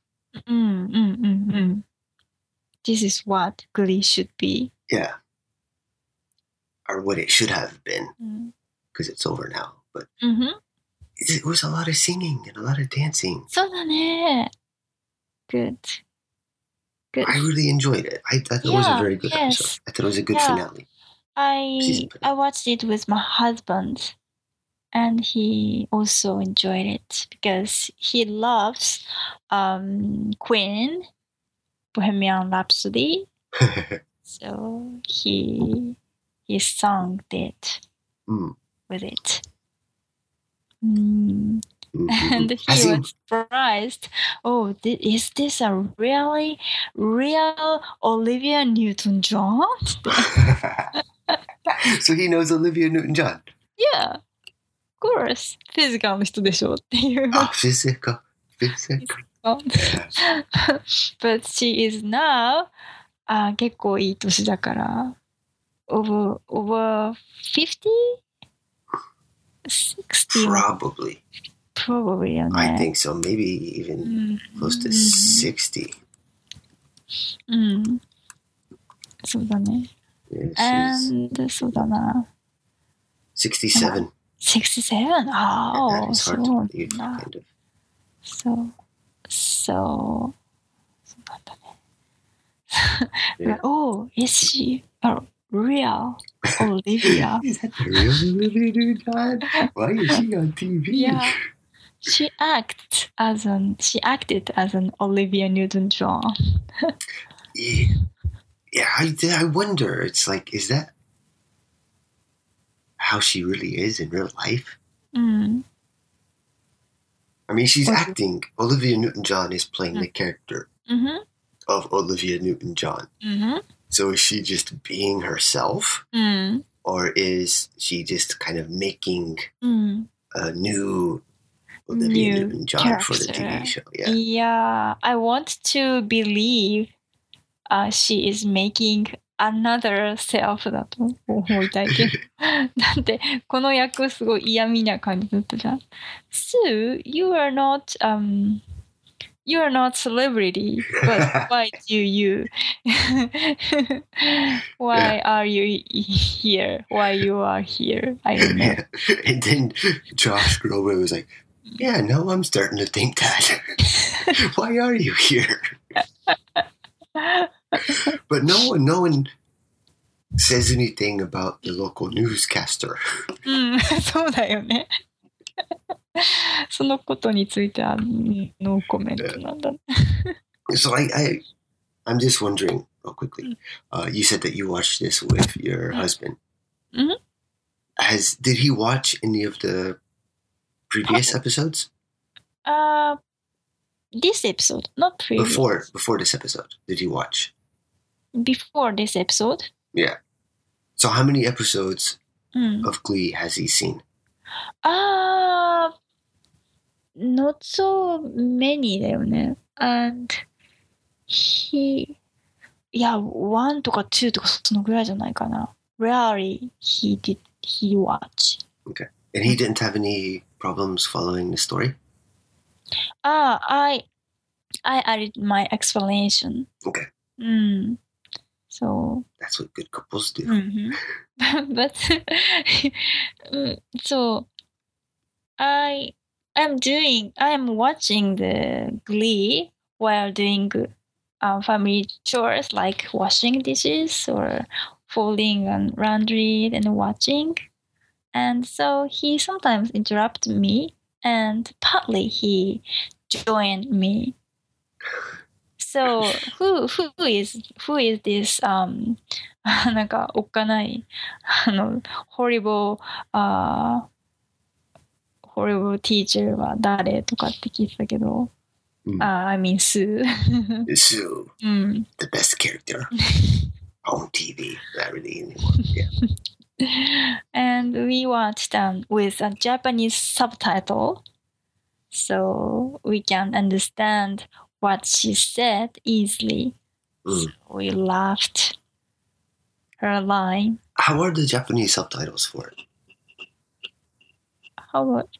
This is what Glee should be. Yeah. Or what it should have been. Because it's over now. But it was a lot of singing and a lot of dancing. そうだね. Good. I really enjoyed it. I thought it was a very good episode. I thought it was a good finale. I watched it with my husband. And he also enjoyed it because he loves Queen, Bohemian Rhapsody. So he sung it with it. And he was surprised. Oh, is this a real Olivia Newton-John? So he knows Olivia Newton-John? Yeah. Of course. フィジカルの人でしょっていう。 physical. But she is now 結構いい年だから over 50? 60? Probably よね。 I think so. Maybe even close to 60. そうだね。And そうだな。 67. 67? Oh, it's hard to believe, kind of. So oh, is she a real Olivia? Is that the real Olivia Newton-John? Why is she on TV? Yeah, she acted as an Olivia Newton-John. Yeah, I wonder. It's like, is that how she really is in real life? I mean, she's acting. Olivia Newton-John is playing the character of Olivia Newton-John. So is she just being herself? Or is she just kind of making a new Olivia Newton-John for the TV show? Yeah, I want to believe she is making another self だと思いたいけど。だって、この役すごい嫌味な感じだったじゃん。Sue, you are not celebrity, but why do you? Why are you here? Why you are here? I don't know. Yeah. And then Josh Groban was like, yeah, now I'm starting to think that. Why are you here? But no one says anything about the local newscaster. そうだよね。そのことについてはノーコメントなんだ。 So I'm just wondering real quickly. You said that you watched this with your husband. Mm-hmm. Did he watch any of the previous episodes? This episode, not previous. Before this episode, did he watch? Before this episode? Yeah. So how many episodes of Glee has he seen? Not so many だよね。And one とか2とかそのぐらいじゃないかな。Rarely he watch. Okay. And he didn't have any problems following the story? I added my explanation. Okay. So that's what good couples do. Mm-hmm. But so I am watching the Glee while doing family chores like washing dishes or folding and laundry and watching. And so he sometimes interrupts me, and partly he joined me. So who is this なんかおっかないhorrible teacher は誰とかって聞いてたけど、I mean Sue. Sue, the best character on TV, not really anymore. Yeah. And we watched with a Japanese subtitle, so we can understand what she said easily. So we laughed her line. How are the Japanese subtitles for it? How are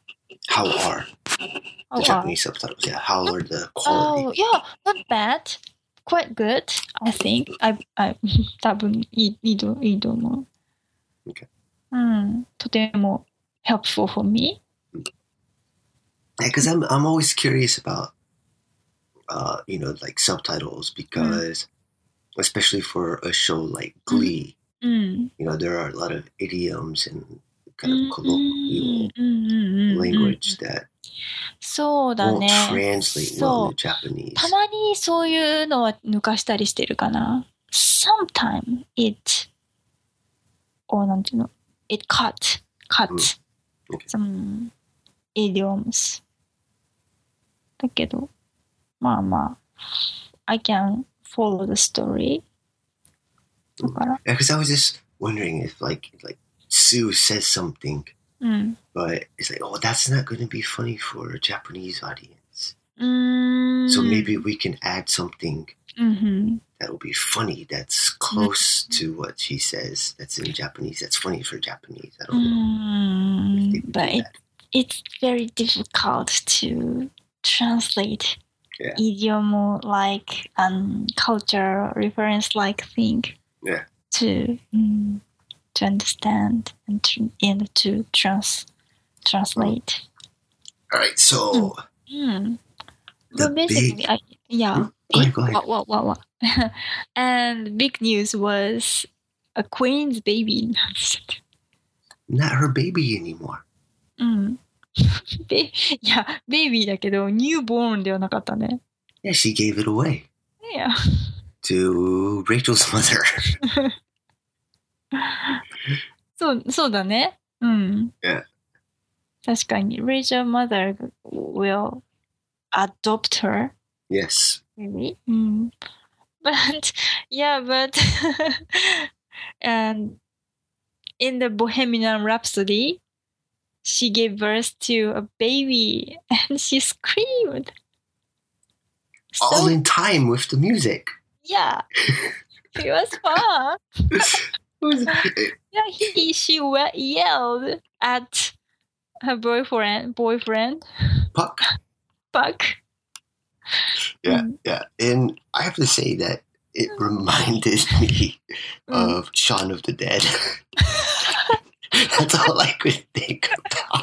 the Japanese subtitles? Yeah, how are the quality? Oh, yeah, not bad. Quite good, I think. 多分いいと思う。 Okay. とても helpful for me. Yeah, because I'm always curious about like subtitles because especially for a show like Glee, there are a lot of idioms and kind of colloquial language that そうだね。 won't translate well to Japanese. たまにそういうのは抜かしたりしてるかな。Sometimes it cut some idioms. だけど、まあ、I can follow the story. だから。 Yeah, because I was just wondering if like Sue says something, but it's like, oh, that's not going to be funny for a Japanese audience. So maybe we can add something that will be funny, that's close to what she says, that's in Japanese, that's funny for Japanese. I don't know. But it's very difficult to translate idiom like culture reference like thing to understand and to translate. All right, so but basically, Go ahead. What? And big news was a queen's baby. Not her baby anymore. ベイビーだけど、ニューボーンではなかったね。 Yeah, she gave it away. Yeah. To Rachel's mother. そうだね。 Yeah. 確かに。Rachel's mother will adopt her. Yes. Maybe. But and in the Bohemian Rhapsody, she gave birth to a baby and she screamed. All in time with the music. Yeah. It was fun. Yeah, she yelled at her boyfriend. Puck. Yeah. And I have to say that it reminded me of Shaun of the Dead. That's all I could think about.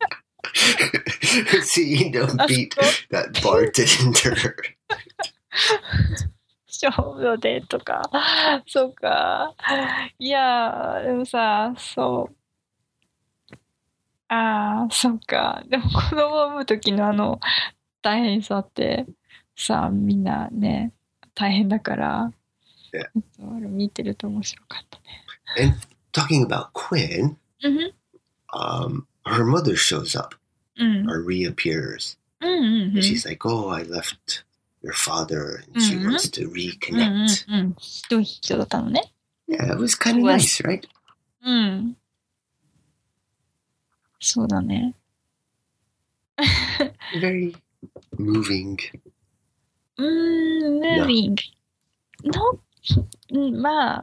Seeing them beat that bartender. ショーのデーとか。そうか。いや、でもさ、そう。そうか。でも子供を産む時の大変さってさ、みんなね、大変だから、見てると面白かったね。 And talking about Quinn, her mother shows up or reappears. And she's like, oh, I left your father, and she wants to reconnect. どういう人だったのね。 Yeah, it was kind of nice, right? そうだね。 Very moving. Moving. No. ま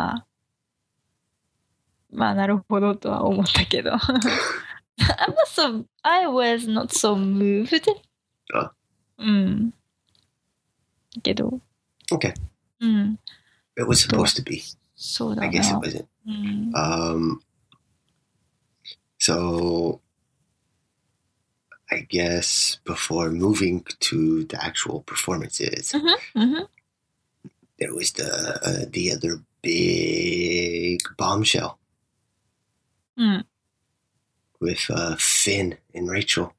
あなるほどとは思ったけど。I was not so moved. けど。 Okay. It was supposed to be. そうだな。 I guess it wasn't. So, I guess before moving to the actual performances, there was the other big bombshell with Finn and Rachel.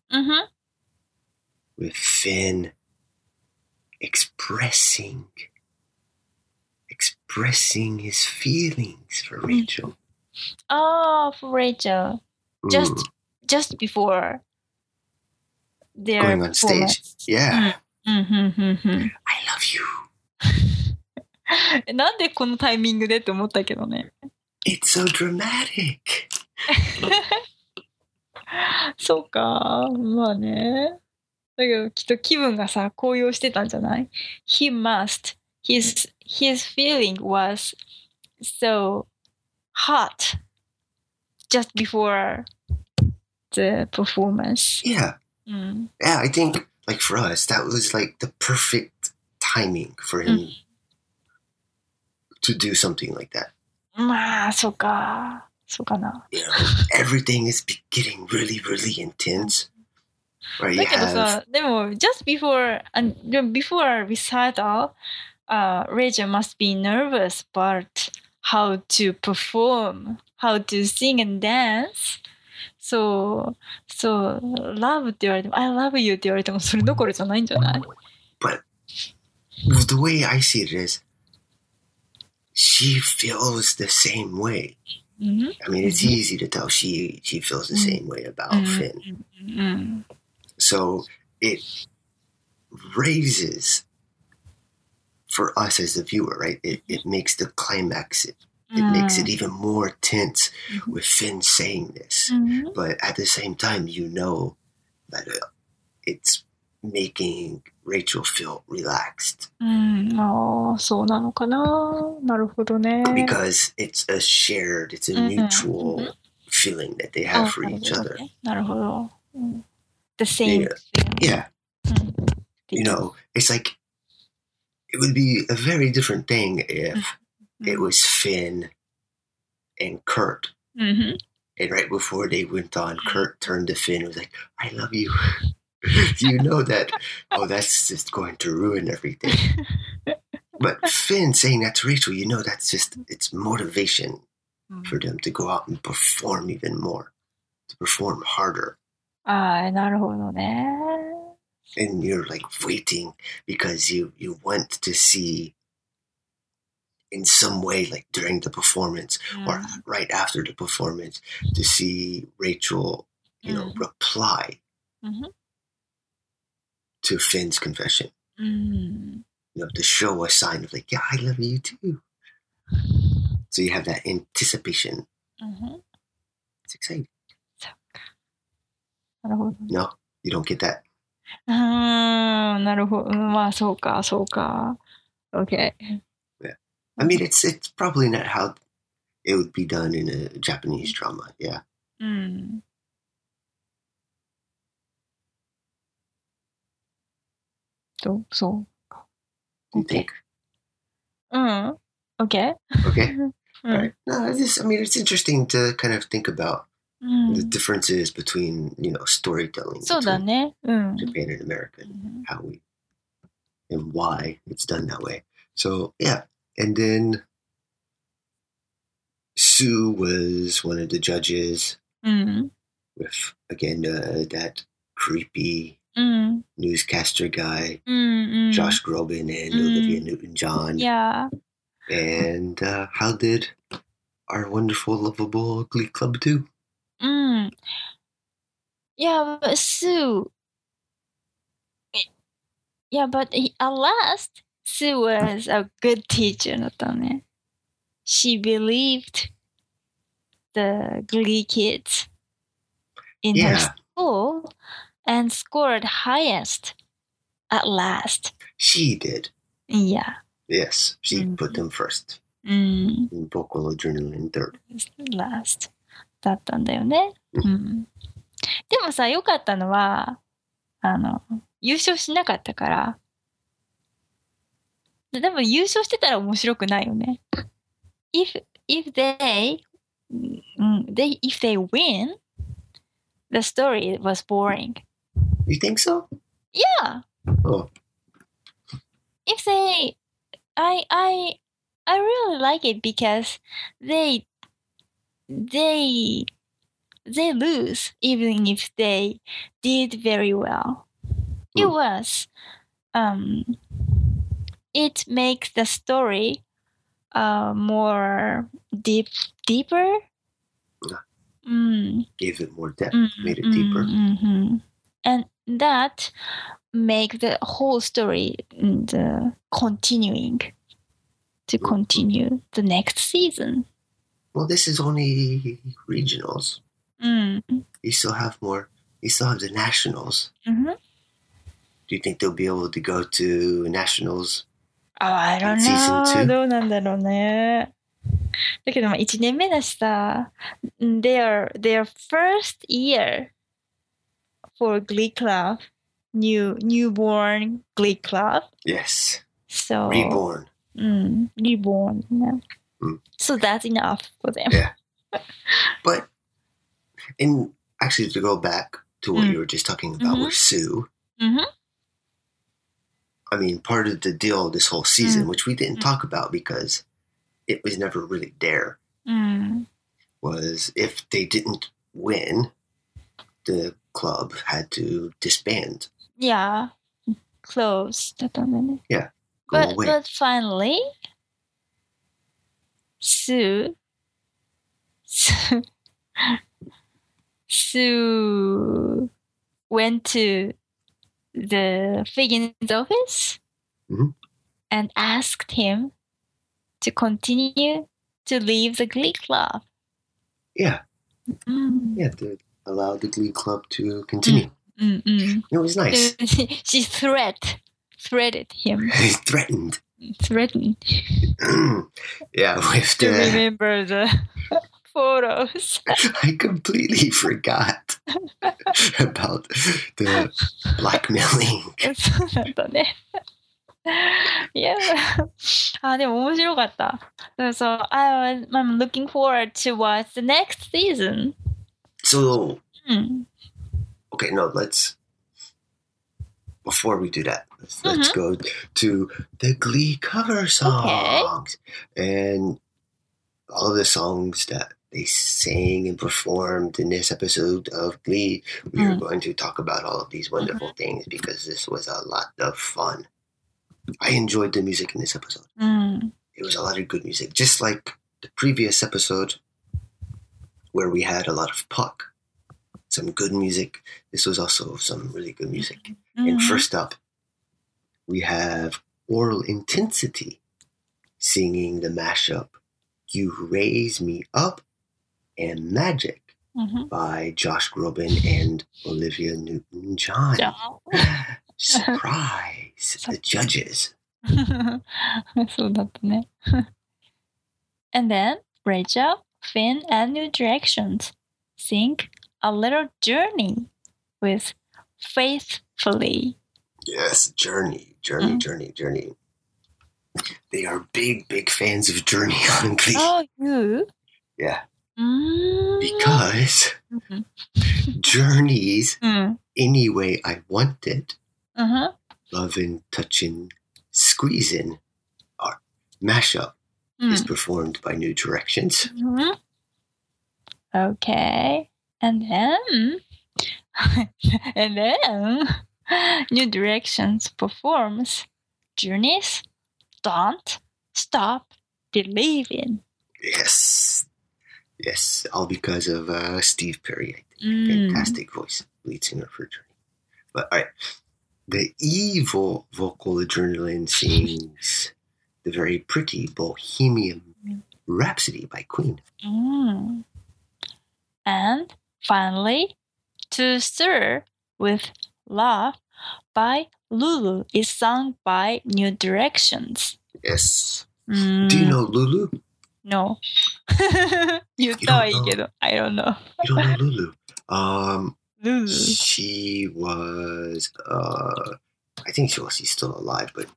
With Finn expressing his feelings for Rachel. Oh, for Rachel. Just before their going on stage. Yeah. I love you. なんでこのタイミングでって思ったけどね。 It's so dramatic. そうか。まあね。だけどきっと気分がさ、高揚してたんじゃない？ His feeling was so hot just before the performance. Yeah. Yeah, I think like for us, that was like the perfect timing for him to do something like that. まあ、そうか。そうかな。 You know, everything is getting really, really intense. Right? だけどさ、でも、just before recital, Rachel must be nervous about how to perform, how to sing and dance. So, love って言われても、I love you って言われても、それどころじゃないんじゃない？ But the way I see it is, she feels the same way. I mean, it's easy to tell she feels the same way about Finn. So it raises, for us as the viewer, right? It makes the climax, it makes it even more tense with Finn saying this. But at the same time, you know that it's making Rachel feel relaxed. そうなのかな。なるほどね。 Because it's a mutual feeling that they have for each other. なるほど。The same feeling. Yeah. You know, it's like, it would be a very different thing if it was Finn and Kurt. And right before they went on, Kurt turned to Finn and was like, I love you. You know that, that's just going to ruin everything. But Finn saying that to Rachel, you know that's just, it's motivation for them to go out and perform even more, to perform harder. なるほどね。 And you're like waiting because you want to see in some way, like during the performance or right after the performance, to see Rachel, you know, reply to Finn's confession. You know, to show a sign of like, yeah, I love you too. So you have that anticipation. It's exciting. No, you don't get that. なるほど。まあ、そうか。Okay. Yeah. I mean, it's probably not how it would be done in a Japanese drama. Yeah. うん。そう。 Do you think? うん。Okay. Okay. All right. No, I mean, it's interesting to kind of think about the differences between, storytelling そうだ between ね。 Japan and America, and how we and why it's done that way. So yeah, and then Sue was one of the judges with again that creepy newscaster guy, Josh Groban and Olivia Newton-John. Yeah. And how did our wonderful, lovable Glee Club do? Yeah, but Sue. Yeah, but at last, Sue was a good teacher だったね。She believed the Glee kids in her school and scored highest at last. She did. Yeah. Yes, she put them first. And Vocal Adrenaline third. Last. だったんだよね。でもさ、良かったのは、優勝しなかったから。でも優勝してたら面白くないよね。If they win, the story was boring. You think so? Yeah. Oh. If they, I really like it because they lose even if they did very well. It was, it makes the story more deeper. Gave it more depth, made it deeper. And that make the whole story continue the next season. Well, this is only regionals. You still have more. You still have the nationals. Do you think they'll be able to go to nationals? I don't know. どうなんだろうね。だけど1年目だしさ、their first year for Glee Club, newborn Glee Club. Yes. So reborn. Reborn. So that's enough for them. Yeah. But actually, to go back to what you were just talking about with Sue. I mean, part of the deal of this whole season, which we didn't talk about because it was never really there, was if they didn't win, the club had to disband. Yeah. Close. Yeah. But finally, Sue went to the Figgins office and asked him to continue to leave the Glee Club. Yeah. Yeah, to allow the Glee Club to continue. It was nice. She threatened him. Threatened. Yeah, with to remember the photos. I completely forgot about the blackmailing. そうだね。Yeah. でも面白かった。So I'm looking forward to watch the next season. So, okay, no, before we do that, let's go to the Glee cover songs. Okay. And all the songs that they sang and performed in this episode of Glee. We are going to talk about all of these wonderful things because this was a lot of fun. I enjoyed the music in this episode. It was a lot of good music, just like the previous episode where we had a lot of Puck. Some good music. This was also some really good music. And first up, we have Oral Intensity singing the mashup You Raise Me Up and Magic by Josh Groban and Olivia Newton-John. Surprise! The judges. そうだったね。 And then Rachel, Finn, and New Directions sing A Little Journey with Faithfully. Yes, Journey. They are big fans of Journey on Glee. Oh, you? Yeah. Mm. Because Journey's Any Way I Want It, Lovin', Touchin', Squeezin', or Mashup is performed by New Directions. Okay. And then New Directions performs Journey's Don't Stop Believing. Yes, all because of Steve Perry, I think. Fantastic voice, lead singer for Journey. But all right, the evil vocal Adrenaline sings the very pretty Bohemian Rhapsody by Queen. And finally, To Stir with Love by Lulu is sung by New Directions. Yes. Do you know Lulu? No. You thought I don't know. You don't know Lulu? Lulu. She was, I think she's still alive, but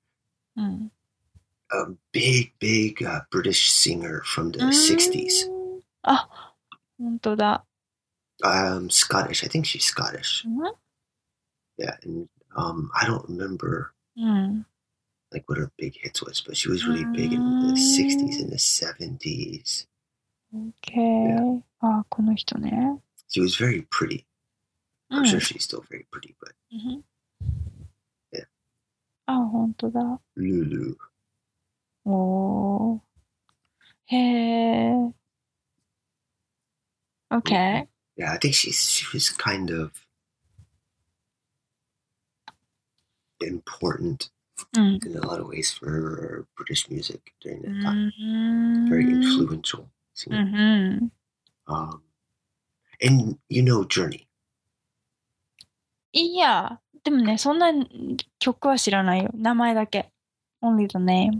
a big British singer from the 60s. あ、本当だ。 Scottish. I think she's Scottish. Yeah, and I don't remember like what her big hits was, but she was really big in the 60s and the 70s. Okay. Yeah. あ、この人ね。 She was very pretty. I'm sure she's still very pretty, but yeah. あ、本当だ。 Lulu. おー。へー。Okay. Yeah, I think she was kind of important in a lot of ways for British music during that time. Very influential singer. And you know Journey. いや、でもね、そんな曲は知らないよ。名前だけ。Only the name.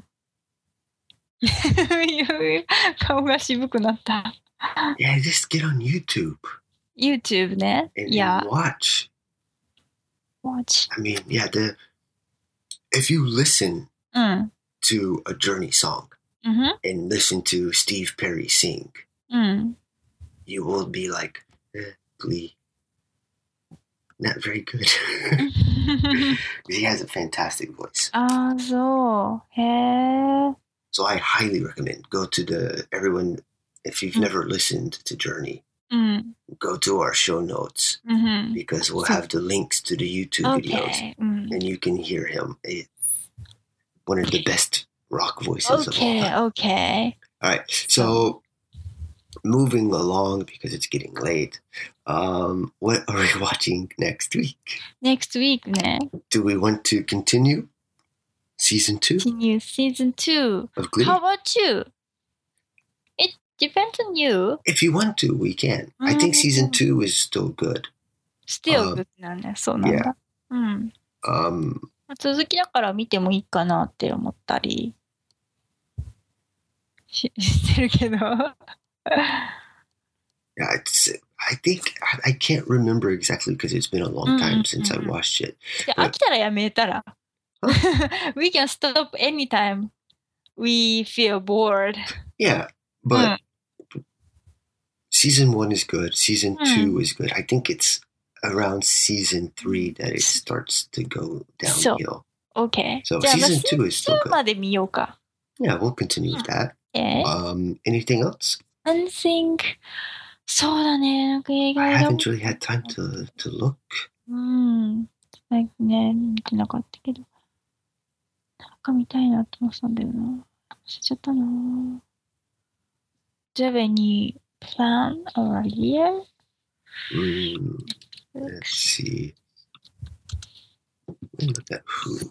顔が渋くなった。 Yeah, just get on YouTube. YouTube ね。 And watch. I mean, yeah, if you listen to a Journey song and listen to Steve Perry sing, you will be like, Glee. Not very good. He has a fantastic voice. あ、そう。へー。 So I highly recommend go to everyone, if you've never listened to Journey, go to our show notes because we'll have the links to the YouTube videos and you can hear him. One of the best rock voices of all time. Okay. All right. So moving along because it's getting late. What are we watching next week? Next week ね。 Do we want to continue season 2? Continue season 2 of Glee. How about you? It depends on you. If you want to, we can. I think season 2 is still good. Still good なんだ。そうなんだ。続きだから見てもいいかなって思ったりしてるけど。 Yeah, I think I can't remember exactly because it's been a long time since I watched it. 飽きたらやめたら。We can stop anytime we feel bored. Yeah, but season 1 is good. Season 2 is good. I think it's around season 3 that it starts to go downhill. Okay. So season 2 is still good. まで見ようか。 Yeah, we'll continue with that. Anything else? Anything? そうだね。なんか映画 I haven't really had time to look. 最近ね、見てなかったけど。なんか見たいなって思ってたんだよな。忘れちゃったな。Do you have any plan or idea? Let's see. Let me look at who.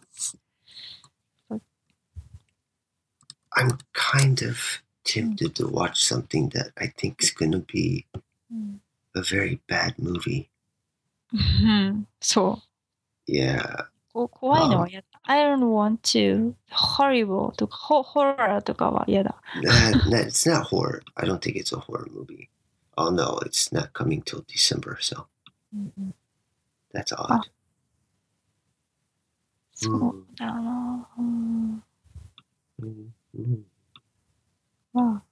I'm kind of tempted to watch something that I think is going to be a very bad movie. そう。 Yeah. 怖いのはやだ。 I don't want to. Horrible とか、horror とかは嫌だ。 It's not horror. I don't think it's a horror movie. Oh no, it's not coming till December, so that's odd. そうだな。まあ。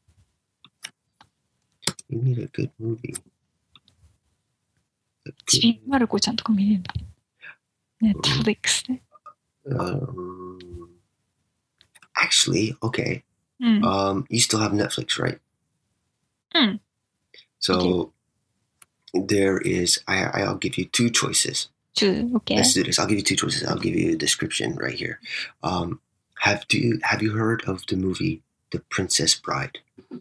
You need a good movie. ちびまる子ちゃんとか見れるんだ。Netflix で。 Actually, okay. You still have Netflix, right? So there is. I'll give you two choices. Okay. Let's do this. I'll give you two choices. I'll give you a description right here. Have you heard of the movie The Princess Bride?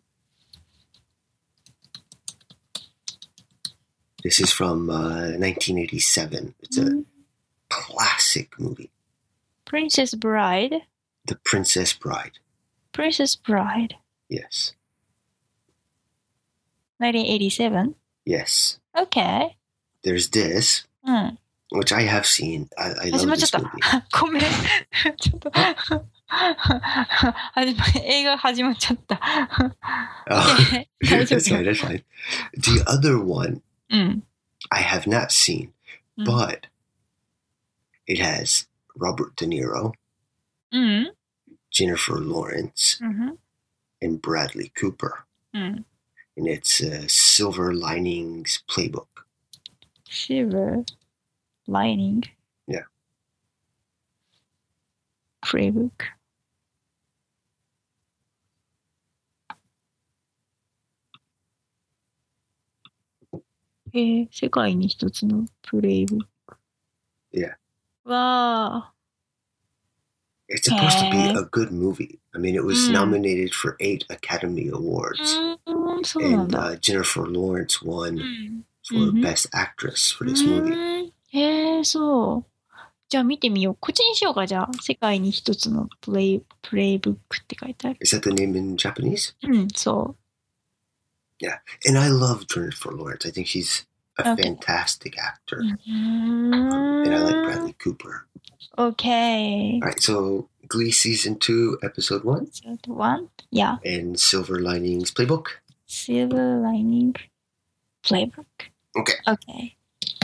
This is from 1987. It's a classic movie. Princess Bride? The Princess Bride. Princess Bride. Yes. 1987? Yes. Okay. There's this, which I have seen. I love this movie. ごめん。ちょっと。映画始まっちゃった。 Okay. That's fine. That's fine. The other one, I have not seen, but it has Robert De Niro, Jennifer Lawrence, and Bradley Cooper. And it's Silver Linings Playbook. Silver Lining? Yeah. Playbook. 世界に一つのプレイブック。 Yeah. わあ。 It's supposed to be a good movie. I mean, it was nominated for 8 Academy Awards. And Jennifer Lawrence won for Best Actress for this movie. そう。じゃあ見てみよう。こっちにしようか、じゃあ。世界に一つのプレイブックって書いてある。 Is that the name in Japanese? そう。 Yeah. And I love Jennifer Lawrence. I think she's a fantastic actor. And I like Bradley Cooper. Okay. All right, so Glee Season 2, Episode 1? Episode 1? Yeah. And Silver Linings Playbook? Silver Lining Playbook. Okay. Okay.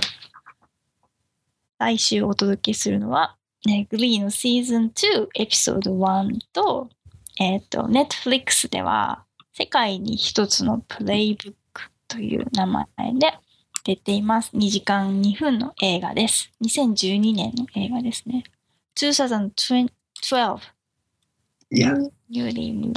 来週お届けするのは、Glee の Season 2 Episode 1と、Netflix では世界に一つのプレイブックという名前で出ています。2時間2分の映画です。2012年の映画ですね。2012. Yeah. Newly movie.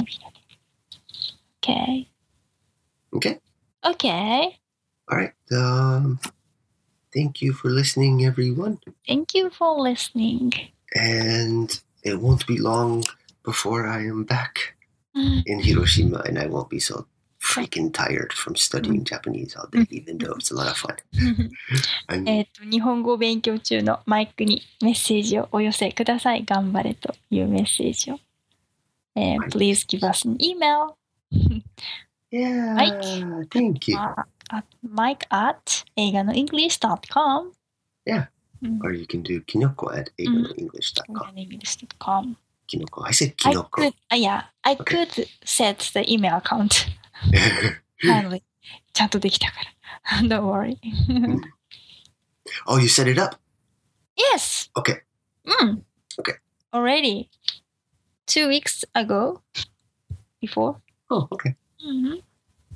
Okay. Okay. Okay. All right. Thank you for listening, everyone. Thank you for listening. And it won't be long before I am back in Hiroshima, and I won't be so freaking tired from studying Japanese all day, even though it's a lot of fun. 日本語を勉強中のマイクにメッセージをお寄せください。頑張れというメッセージを。Please give us an email. Yeah, Mike. Thank you. Mike at eiganoenglish.com. Yeah. Or you can do Kinoko at eiganoenglish.com. Kinoko. I said Kinoko. I could set the email account. Finally. ちゃんとできたから。Don't worry. Oh, you set it up? Yes. Okay. Okay. Already. 2 weeks ago. Before. Oh, okay.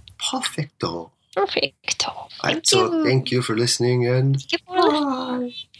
Perfecto. Perfecto. Thank you. So thank you for listening and bye.